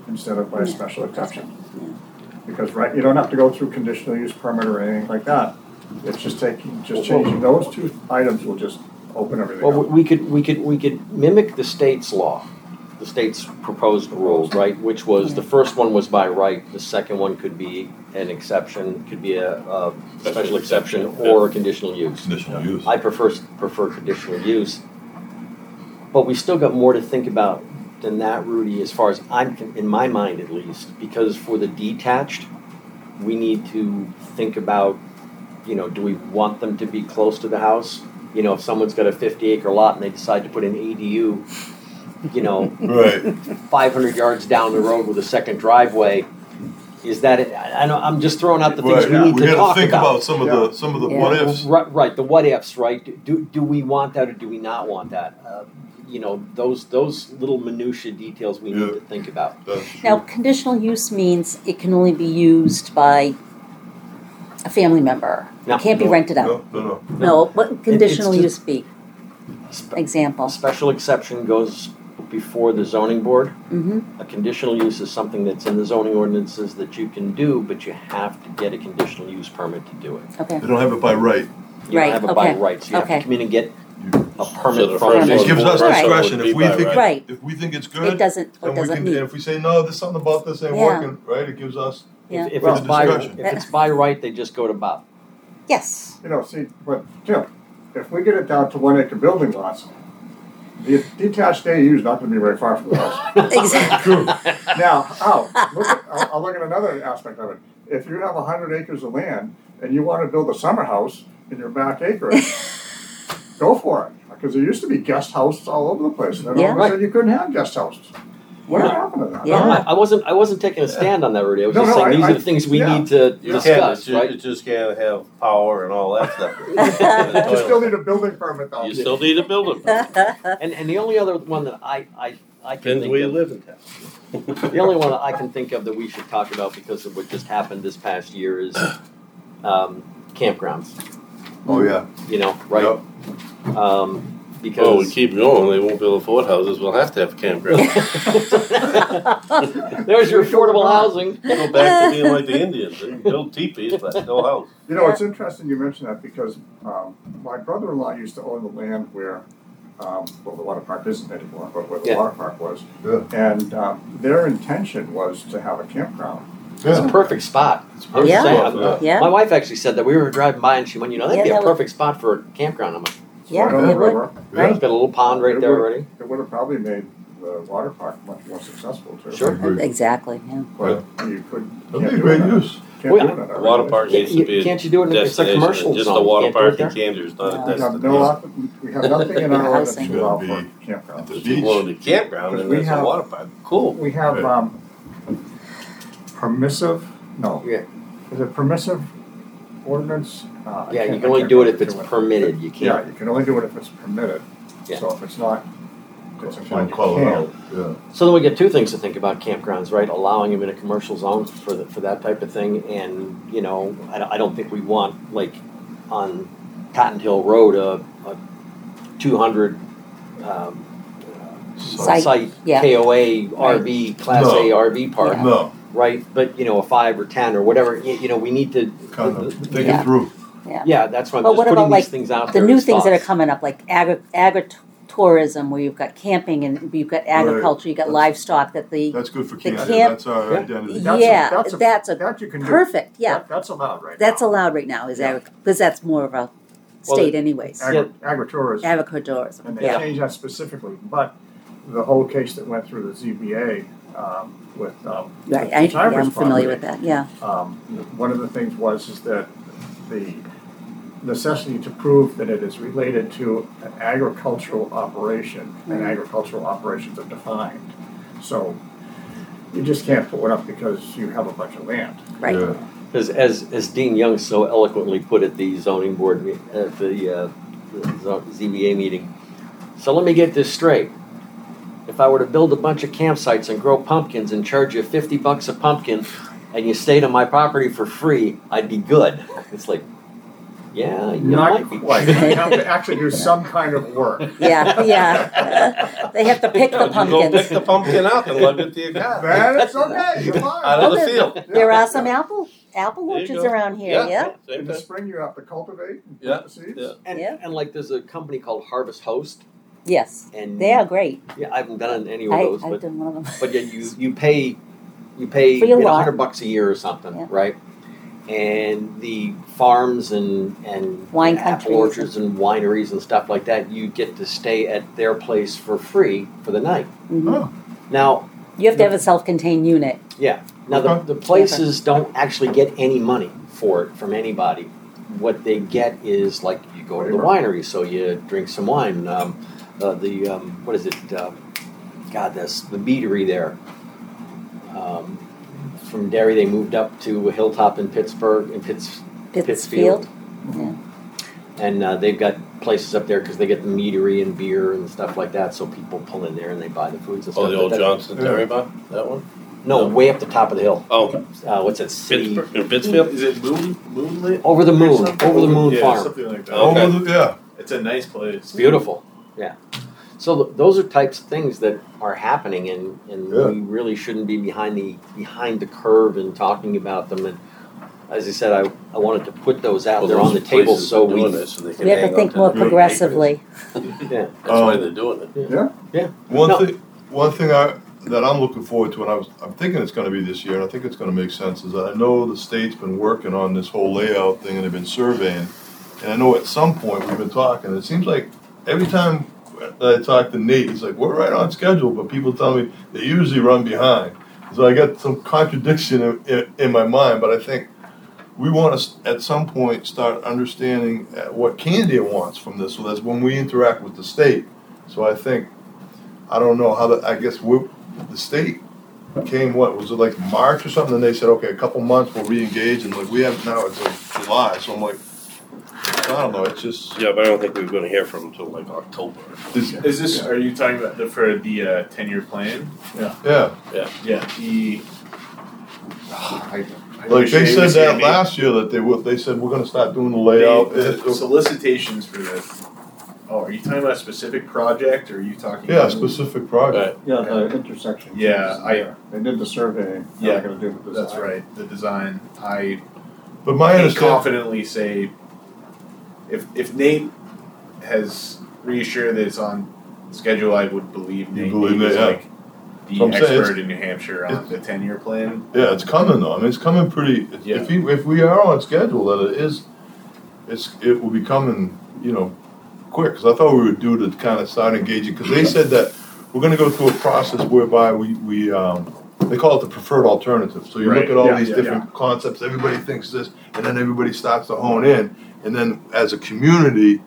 instead of by Yeah. special exception. Yeah. Because, right, you don't have to go through conditional use permit or anything like that. It's just taking, just changing those two items will just open everything Well, up. we could, we could, we could mimic the state's law, the state's proposed rules, right? Which was, the first one was by right, the second one could be an exception, could be a, a special exception or a conditional use. Conditional use. I prefer, prefer conditional use. But we still got more to think about than that, Rudy, as far as I'm, con- in my mind at least, because for the detached, we need to think about, you know, do we want them to be close to the house? You know, if someone's got a fifty acre lot and they decide to put an A D U, you know, Right. five hundred yards down the road with a second driveway, is that it? I I know, I'm just throwing out the things Right, we need we to gotta talk think about. about some of the, some of the Yeah. what ifs. Right, right, the what ifs, right? Do, do we want that or do we not want that? Uh, You know, those, those little minutia details we need Yeah. to think about. That's Now, true. conditional use means it can only be used by a family member. No. It can't be No, rented out. No, no, no. No, what would conditional just- use be? Spe- Example. Special exception goes before the zoning board. Mm-hmm. A conditional use is something that's in the zoning ordinances that you can do, but you have to get a conditional use permit to do it. Okay. They don't have it by right. You Right, don't have it by okay, right, so you have okay. to come in and get a So permit the from first the It one gives us Right. discretion, if we Would be think, by right. if we think it's It good, doesn't, or then we doesn't can, meet. and if we say, no, there's something about this ain't Yeah. working, right, it gives us, Yeah. If, if Well, it's by, discretion. if it's by right, they just go to Bob. Yes. You know, see, but Jim, if we get it down to one acre building lots, the detached A U is not gonna be very far from the house. Exactly. Now, oh, look at, I'll, I'll look at another aspect of it. If you have a hundred acres of land and you wanna build a summer house in your back acreage, go for it. Because there used to be guest houses all over the place, and then all of a Yeah. sudden you couldn't have guest houses. What Yeah. happened to that? Yeah. No, I, I wasn't, I wasn't taking a stand on that, Rudy. I was No, just no, saying, I- these I- are the things we yeah. need to You can, discuss, it's ju- right? you just can't have power and all that stuff. You still need a building permit though. You still need a building. And, and the only other one that I, I, I can Depends think where you of, live in town. the only one that I can think of that we should talk about because of what just happened this past year is, um, campgrounds, oh, yeah. you know, right? Yep. Um, Oh, we because. keep going, they won't build afford houses, we'll have to have campgrounds. There's your affordable housing. Go back to being like the Indians, they build teepees, but no house. You know, it's interesting you mention that because um, my brother-in-law used to own the land where, um, well, the water park isn't anymore, but where the Yeah. water park was. Yeah. And um, their intention was to have a campground. It's a perfect spot. It's I was Yeah. saying, I'm- Yeah. Yeah. My wife actually said that we were driving by and she went, you know, that'd Yeah, be a that would- perfect spot for a campground. I'm like, Yeah, Right on the it would. river. Yeah. it's got a little pond right It there would- already. It would have probably made the water park much more successful too. Sure. Agreed. Exactly, yeah. But you could. That'd be a great use. Can't Well, do it in The other water places. park needs to be a Can't you do it, in- it's a destination, commercial just zone. a water Can't do it park there? in Candor, not a No. We have destination. no, op- we have nothing in our ordinance Housing. to allow Gotta for be campgrounds. At the If you wanted beach. a campground, then We that's a have- water park. Cool. We have, Right. um, permissive, no. Yeah. Is it permissive ordinance? Uh, I Yeah, you can't- can I only can't do it remember if it's too much. permitted. You Yeah, can't. you can only do it if it's permitted. Yeah. So if it's not, it's Can't implied you call it can't. out, yeah. So then we get two things to think about campgrounds, right? Allowing them in a commercial zone for the, for that type of thing, and you know, I don't, I don't think we want like on Cotton Hill Road a, a two hundred um, Site, site yeah. K O A R V Class A No. R V park, Yeah. No, right? But you know, a five or ten or whatever, you, you know, we need to. kind of, think Yeah. it through. Yeah, that's why I'm But just what putting about, these like, things out The there. new as things that are thoughts. coming up, like agri, agritourism, where you've got camping and you've got agriculture, you've got That's- livestock, that the, That's good for The Canada, camp- that's our Yeah. identity. That's a- yeah, that's a- that's a That you can do. perfect, yeah. That- That's allowed right now. That's allowed right now, is Yeah. agri, because that's more of a Well, state anyways. Agri- Agritourism. And Agritourism, they yeah. changed that specifically, but the whole case that went through the Z B A, um, with, um. Right, the I, yeah, Tigers I'm familiar property, with that, yeah. Um, one of the things was is that the necessity to prove that it is related to an agricultural operation, and Right. agricultural operations are defined. So you just can't put one up because you have a bunch of land. Right. Yeah. Because as, as Dean Young so eloquently put at the zoning board, me- at the, uh, the zo- Z B A meeting, so let me get this straight. If I were to build a bunch of campsites and grow pumpkins and charge you fifty bucks a pumpkin, and you stayed on my property for free, I'd be good. It's like, Yeah, you Not might be. quite. They have to actually do some kind of work. Yeah, yeah. They have to pick the Go pick pumpkins. the pumpkin up and lug it to your car. Man, it's okay, you're fine. Out of the Well, field. There are some apple, apple There you orchards go. around here, yeah? Same In the thing. spring, you have to cultivate and Yeah, plant the seeds. yeah. And, Yeah. and like there's a company called Harvest Host, Yes, and they are great. yeah, I haven't done any of I, those, I've but done one of them. but yet you you pay you pay For you your know, lot. hundred bucks a year or something, Yeah. right? And the farms and and Wine apple countries. orchards and wineries and stuff like that, you get to stay at their place for free for the night. Mhm. Oh. Now, You have to have a self-contained unit. yeah, now the, the places don't actually get any money for it from anybody. What they get is like you go to the winery, so you drink some wine. Um, uh, the um, what is it? Um, God, this the beatery there. Um, from Derry, they moved up to a hilltop in Pittsburgh, in Pitts, Pittsfield. Yeah. and uh, they've got places up there because they get the meadery and beer and stuff like that. So people pull in there and they buy the foods and stuff. Oh, the But old that- Johnson Dairy Bar? That one? No, way up the top of the hill. Oh, Uh, what's it? City Pittsburgh, in Pittsfield? Is it Moon Moonlit? over the moon, Something? over the moon yeah, farm. something like that. Okay. Over the, yeah. It's a nice place. It's beautiful. Yeah. So th- those are types of things that are happening, and, and Yeah. we really shouldn't be behind the behind the curve and talking about them. And as I said, I, I wanted to put those out Well, there on those the table places so are we doing this, so they can We have hang to on think more the acreage. progressively. yeah. That's why Um, they're doing it. Yeah. Yeah. One No. thing, one thing I, that I'm looking forward to, and I was, I'm thinking it's gonna be this year, and I think it's gonna make sense, is that I know the state's been working on this whole layout thing and they've been surveying. And I know at some point we've been talking, it seems like every time that I talk to Nate, he's like, we're right on schedule, but people tell me they usually run behind. So I got some contradiction in, in, in my mind, but I think we want to, at some point, start understanding uh, what Candia wants from this, so that's when we interact with the state. So I think, I don't know how the, I guess we, the state came, what, was it like March or something? And they said, okay, a couple months, we'll re-engage, and like, we have, now it's like July, so I'm like, I don't know, it's just, Yeah, but I don't think we were gonna hear from them until like October. it's, Is this? Are you talking about the, for the uh, ten-year plan? yeah. Yeah. The. I, I Like, wish they it said was that handy. last year, that they would, they said, we're gonna start doing the The, layout. the solicitations for this. Oh, are you talking about a specific project, or are you talking? Yeah, about, specific project. Yeah, the intersection. Yeah, I- They did the survey. Now Yeah, they're gonna do the design. That's right. The design. I But my can understanding, confidently say, if if Nate has reassured that it's on schedule, I would believe You Nate. believe Nate it, is yeah. like So the I'm saying it's- expert in New Hampshire on the ten-year plan. yeah, it's coming though, I mean, it's coming pretty, Yeah. if you, if we are on schedule, that it is, it's, it will be coming, you know, quick, cause I thought we would do to kind of start engaging, cause they said that we're gonna go through a process whereby we, we, um, they call it the preferred alternative, so you look Right, at all yeah, these yeah, different concepts, everybody thinks this, and then everybody starts to hone in, and then as a community,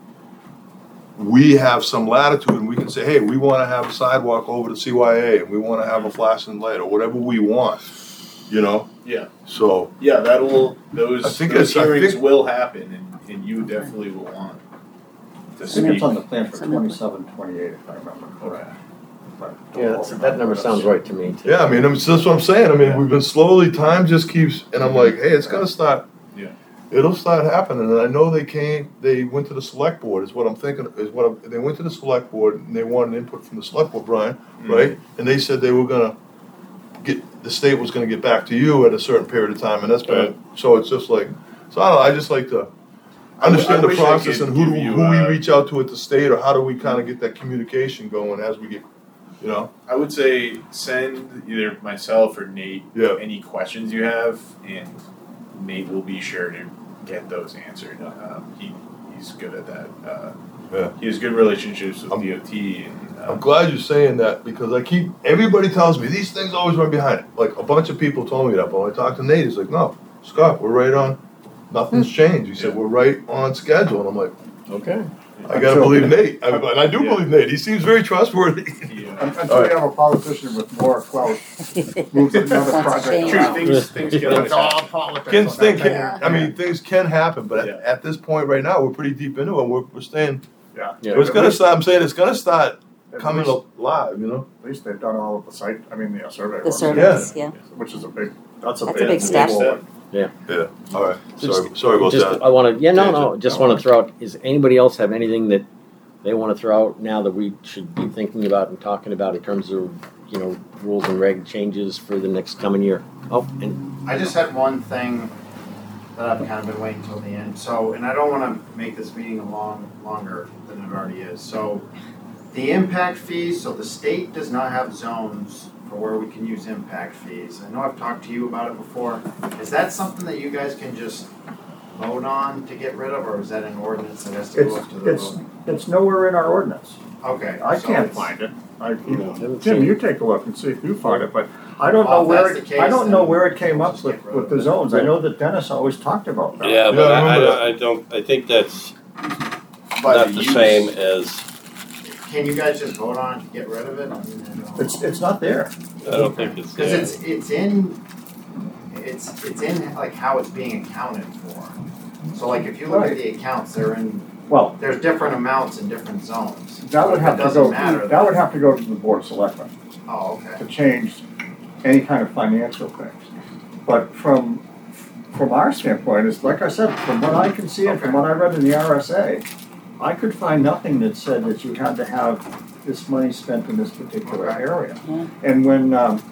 we have some latitude and we can say, hey, we wanna have a sidewalk over to C Y A, and we wanna have a flashing light, or whatever we want, you know? Yeah. So, Yeah, that'll those I think those it's- I hearings think- will happen, and, and you definitely will want to I think speak. it's on the plan for Some of- twenty-seven, twenty-eight, if I remember correctly. But don't Yeah, hold that's, me that on number that. sounds right to me too. yeah, I mean, I'm- that's what I'm saying, I mean, we've been slowly, time just keeps, and I'm like, hey, it's gonna start. Yeah. It'll start happening, and I know they came, they went to the select board, is what I'm thinking, is what, I'm- they went to the select board, and they wanted input from the select board, Brian, right? And they said they were gonna get, the state was gonna get back to you at a certain period of time, and that's been, Right. so it's just like, so I don't know, I just like to I w- understand I the wish I process could and who, do- give you, who we uh, reach out to at the state, or how do we kinda get that communication going as we get, you know? I would say send either myself or Nate Yeah. any questions you have, and Nate will be sure to get those answered. Um, he he's good at that. Uh, Yeah. He has good relationships with I'm- D O T, and I'm um, glad you're saying that, because I keep, everybody tells me, these things always run behind it. Like, a bunch of people told me that, but when I talked to Nate, he's like, no, Scott, we're right on, nothing's changed. He said, we're right on schedule, and I'm like, Okay. I gotta So- believe Nate, I- and I do Yeah. believe Nate, he seems very trustworthy. he, uh, Un- Until we have a politician with more clout, moves another Wants to project. change. true, around. things things get It's always all happen. politics. Things, on thing that can, thing. I mean, things can happen, but Yeah. at, at this point right now, we're pretty deep into it, we're, we're staying, Yeah. Yeah. it's gonna start, I'm saying, it's gonna start At coming least- alive, you know? At least they've done all of the site, I mean, the uh, survey. The work. surveys, yeah. Which is a big, that's a big. That's a big move step. forward. Yeah, all right, sorry, sorry about Just, that. I wanna, yeah, no, no, Tangent. just wanna throw out, is anybody else have anything that they wanna throw out now that we should be thinking about and talking about in terms of, you know, rules and reg changes for the next coming year? Oh, and, I just had one thing that I've kind of been waiting till the end. So, and I don't want to make this meeting a long, longer than it already is. So, the impact fees. So the state does not have zones for where we can use impact fees. I know I've talked to you about it before. Is that something that you guys can just vote on to get rid of, or is that an ordinance that has to go It's, up to the it's, vote? it's nowhere in our ordinance. Okay. I so can't it's- find it. I, haven't Jim, seen you take a look and see if you find it, but I don't Well, know if where, that's it- the I case, don't know then where it came up just with, get rid with of the it. zones. I know that Dennis always talked about that. Yeah, Yeah, but I I, I remember don't, I don't, I think that's But not the the use- same as, Can you guys just vote on it to get rid of it? I mean, I don't- It's, it's not there. I don't think it's Because there. it's, it's in, it's, it's in like how it's being accounted for. So like if you look at the accounts, they're in, Well, there's different amounts in different zones. that would But have it to doesn't go, matter. that would have to go to the board of selectmen Oh, okay. to change any kind of financial things. But from, from our standpoint, it's like I said, from what I can see and from what I read in the R S A, I could find nothing that said that you had to have this money spent in this particular area. Yeah. And when, um,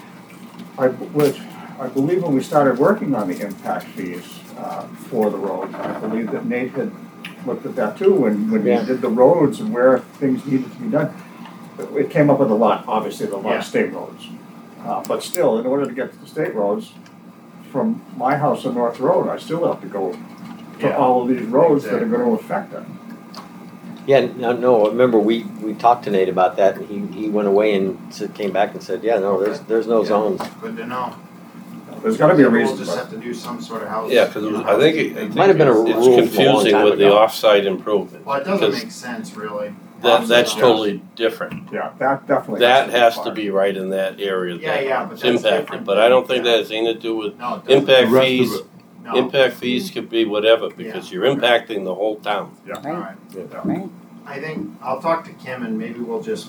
I, which, I believe when we started working on the impact fees, uh, for the roads, I believe that Nate had looked at that too, when, when he Yeah. did the roads and where things needed to be done. It came up with a lot, obviously, a lot Yeah. of state roads. Uh, but still, in order to get to the state roads, from my house on North Road, I still have to go to Yeah. all of these roads that are Exactly. gonna affect it. yeah, no, no, remember, we, we talked to Nate about that, and he, he went away and said, came back and said, yeah, no, there's, there's no Yeah. zones. Good to know. There's gotta be a We'll reason, just but have to do some sort of house. Yeah, because I think, it- I think Might have been a it's- rule from a long it's confusing time with the ago. off-site improvement. Well, it doesn't because make sense, really. That, that's Yeah. totally different. yeah, that definitely. That has to fine. be right in that area Yeah, that yeah, but it's that's impacted, different but than- I don't think yeah. that has anything to do with No, it doesn't. impact The rest of fees. it. No. Impact fees could be whatever, because you're impacting the whole town. All Right, right. right. I think, I'll talk to Kim and maybe we'll just,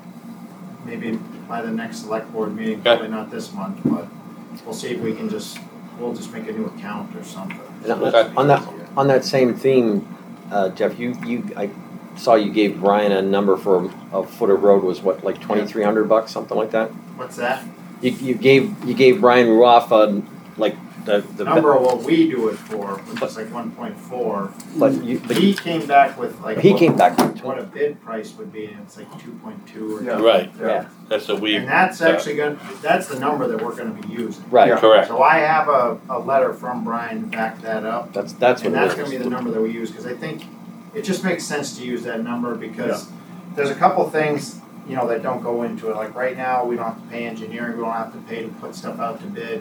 maybe by the next select board meeting, Okay. probably not this month, but we'll see if we can just, we'll just make a new account or something. And on- Okay. on that, on that same theme, uh, Jeff, you, you, I saw you gave Brian a number for a foot of road was what, like twenty-three hundred bucks, something like that? What's that? You, you gave, you gave Brian Ruoff, uh, like, the, the. The number of what we do it for, which is like one point four. But you, but He came back with like. he what- came back with What a bid price would be, and it's like two point two or. Yeah. Right, yeah, that's what we, And that's actually gonna, that's the number that we're gonna be using. right, Yeah. correct. So I have a, a letter from Brian to back that up. that's, that's what And it that's is. gonna be the number that we use, cause I think it just makes sense to use that number because there's a couple things, you know, that don't go into it, like right now, we don't have to pay engineering, we don't have to pay to put stuff out to bid.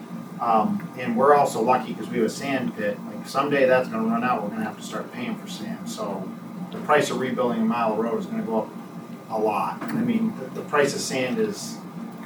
Um, and we're also lucky because we have a sand pit, like someday that's gonna run out, we're gonna have to start paying for sand, so the price of rebuilding a mile of road is gonna go up a lot. I mean, the, the price of sand is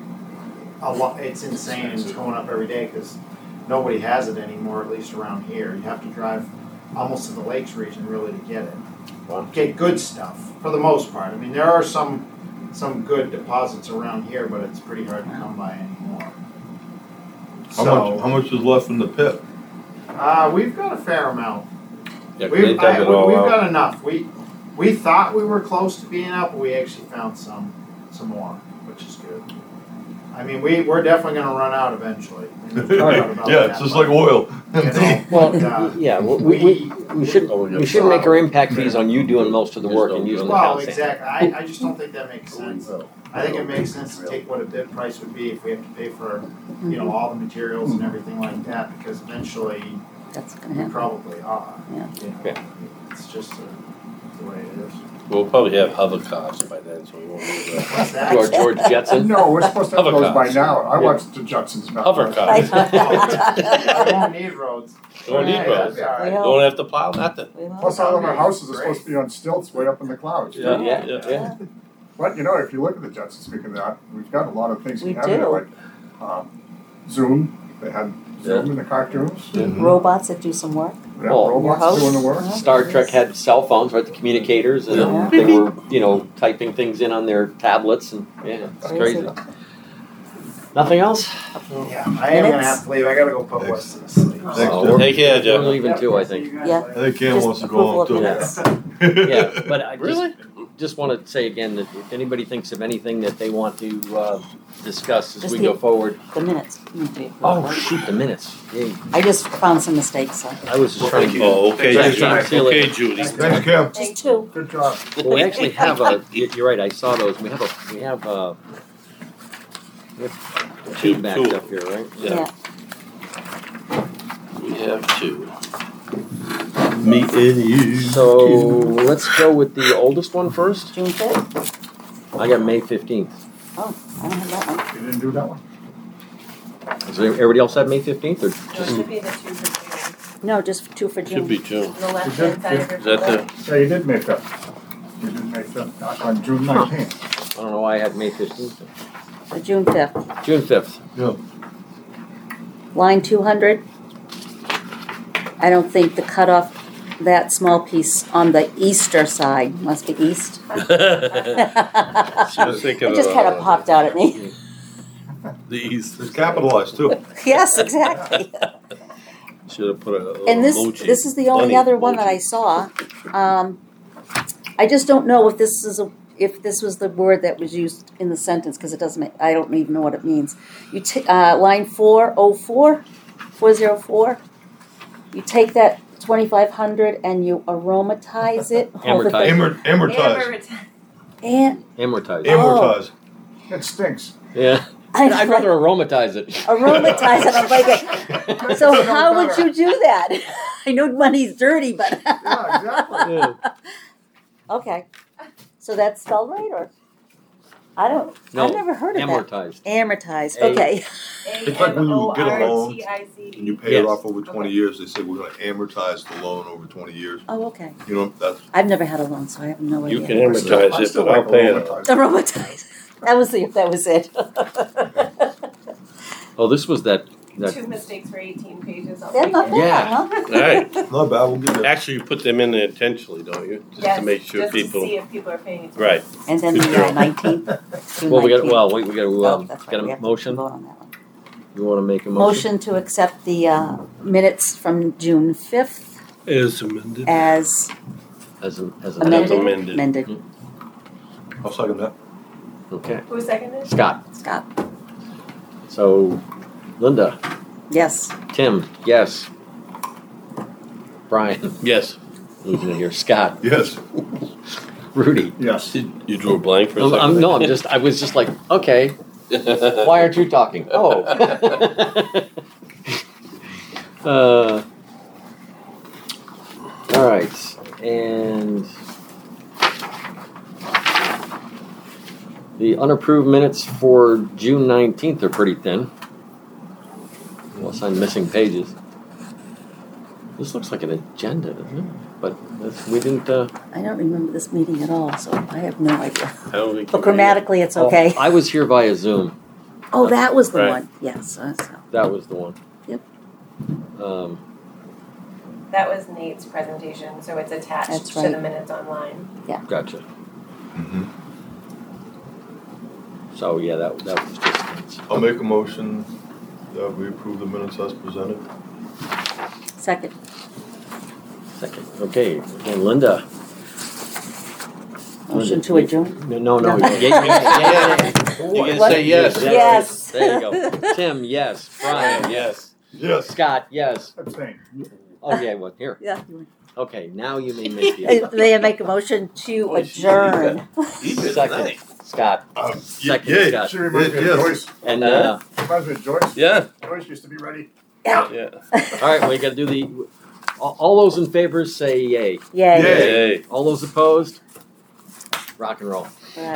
a lot, it's insane, and it's going up every day, cause nobody has it anymore, at least around here, you have to drive almost to the lakes region really to get it. Wow. Get good stuff, for the most part, I mean, there are some, some good deposits around here, but it's pretty hard to come by anymore. How much, how much is left in the pit? Uh, we've got a fair amount. Yeah, 'cause We've, they dug I, it all we've out. got enough. We, we thought we were close to being out, but we actually found some, some more, which is good. I mean, we, we're definitely gonna run out eventually. There's no doubt about Yeah, that, it's just but, like oil. you know, Well, but, uh, yeah, well, we, we, we should, Oh, we got we should make our impact fees on you doing most of the work and using the Well, town sand. exactly, I, I just don't think that makes sense. I think it makes sense to take what a bid price would be if we have to pay for, you know, all the materials and everything like that, because eventually That's gonna we happen. probably are. Yeah. You know, Yeah. It's just uh, the way it is. We'll probably have hover cars by then, so we won't need that. What's that? George, George Jetson. No, we're supposed to have those by Hovercars. now. I Yeah. watched the Judsons back. Hover cars. I won't need roads. Don't need Yeah, roads. that'd be all right. We hope. Don't have to plow nothing. We will. Plus, all of our houses are Great. supposed to be on stilts way up in the clouds. Yeah, Yeah. yeah, Yeah. But, you know, if you look at the Judsons, speaking of that, we've got a lot of things We we have in it, do. like, um, Zoom, they had Zoom in the cartoons. Mhm. Robots that do some work. Yeah, Oh, robots your doing the house? work. Yeah. Star Trek had cell phones, right, the communicators, and Yeah. they were, you know, typing things in on their tablets, and, yeah, it's Crazy. crazy. Nothing else? Yeah, I am gonna have to leave. I gotta go put west to the city. Thanks, Oh, Jeff. Take care, We're Jeff. leaving too, I think. Yeah. I think Cam Just wants to go approval home of too. minutes. Yeah, but I just, Really? just want to say again that if anybody thinks of anything that they want to uh, discuss as Just we the- go forward. The minutes need to be approved. Oh, shoot, the minutes. Yay. I just found some mistakes, so. I was just trying to. Oh, okay, Thank Judy. you. See you later. Okay, Judy. Thanks, Cam. Just two. Good job. Well, we actually have a, you- you're right, I saw those. We have a, we have a, we have two Two, backed two. up here, right? Yeah. We have two. Me and you. So let's go with the oldest one first. June fifth? I got May fifteenth. Oh, I don't have that one. You didn't do that one? Does everybody else have May fifteenth or No, it just? should be the two for No, just two for June. Should be two. June, the left hand side of your Is that folder. the, Yeah, you did make that. You did make that, uh, on June nineteenth. I don't know why I had May fifteenth. Uh, June fifth. June fifth. Yeah. Line two hundred. I don't think the cutoff, that small piece on the easter side, must be east. She was thinking It just of, kind uh, of popped out at me. these. It's capitalized too. Yes, exactly. Should have put a little And this, emoji. this is the only Bunny other one that I emoji. saw. Um, I just don't know if this is a, if this was the word that was used in the sentence, because it doesn't make, I don't even know what it means. You ta- uh, line four oh four, four oh four, you take that twenty-five hundred and you aromatize it. Hold the thing- Amort- Amortize. And, Amortize. Amortize. It stinks. Yeah. I- I'd rather aromatize it. aromatize it, I'm like, so how would you do that? I know money's dirty, but. Yeah, exactly. Yeah. Okay, so that's spelled right, or? I don't, No, I've never heard of that. amortized. Amortized, A- okay. It's like when you get a loan A-M-O-R-T-I-Z-E. and you pay Yes. it off over twenty years, they say we're gonna amortize the loan over twenty years. Oh, okay. You know, that's, I've never had a loan, so I have no idea. You can amortize I it, still but I'll like pay it. aromatized. Aromatize. That was the, that was it. Oh, this was that, that, Two mistakes for eighteen pages. I'll They're take not it. bad, Yeah. huh? All right. not bad, we'll get it. Actually, you put them in there intentionally, don't you? Just Yes, to make sure just people. to see if people are paying attention. Right. And then Good the girl. uh, nineteenth, June well, we got, nineteenth. well, we, we got to, Oh, um, that's right, get we a have to motion? vote on that one. You want to make a motion? Motion to accept the uh, minutes from June fifth As amended. as As, a- as amended. amended. Amended. I'll second that. Okay. Who seconded? Scott. Scott, So, Linda, yes. Tim, yes. Brian, Yes. losing it here. Scott, Yes. Rudy. Yes. Did you drew a blank for a I'm, second? I'm, no, I'm just, I was just like, okay, why aren't you talking? Oh. uh, all right, and the unapproved minutes for June nineteenth are pretty thin. Unless I'm missing pages. This looks like an agenda, doesn't it? But that's, we didn't. Uh, I don't remember this meeting at all, so I have no idea. I don't think. But grammatically, it's okay. Oh, I was here via Zoom. Oh, that was the Right. one, yes. uh, so- That was the one. Yep. Um, That was Nate's presentation, so it's attached That's to right. the minutes online. gotcha. Mhm. So yeah, that that was just. I'll make a motion that we approve the minutes as presented. Second, Second. Okay, and Linda. motion Linda, to you- adjourn? No, no, no. No. Yeah, yeah, yeah, yeah. You can What? say yes. Yes. There you go. Tim, yes. Brian, Yes. Yes. Scott, yes. Abstain. Oh yeah, well here. Yeah. Okay, now you may make the. May I make a motion to adjourn? Second, Scott, Um, y- Second, yeah, Scott. She reminds me of Yes. Joyce. and uh, Reminds me of Joyce. Yeah. Joyce used to be ready. Yeah. Yeah. all right, we got to do the. All, all those in favor say yay. Yay. Yay. Yay. All those opposed, rock and roll.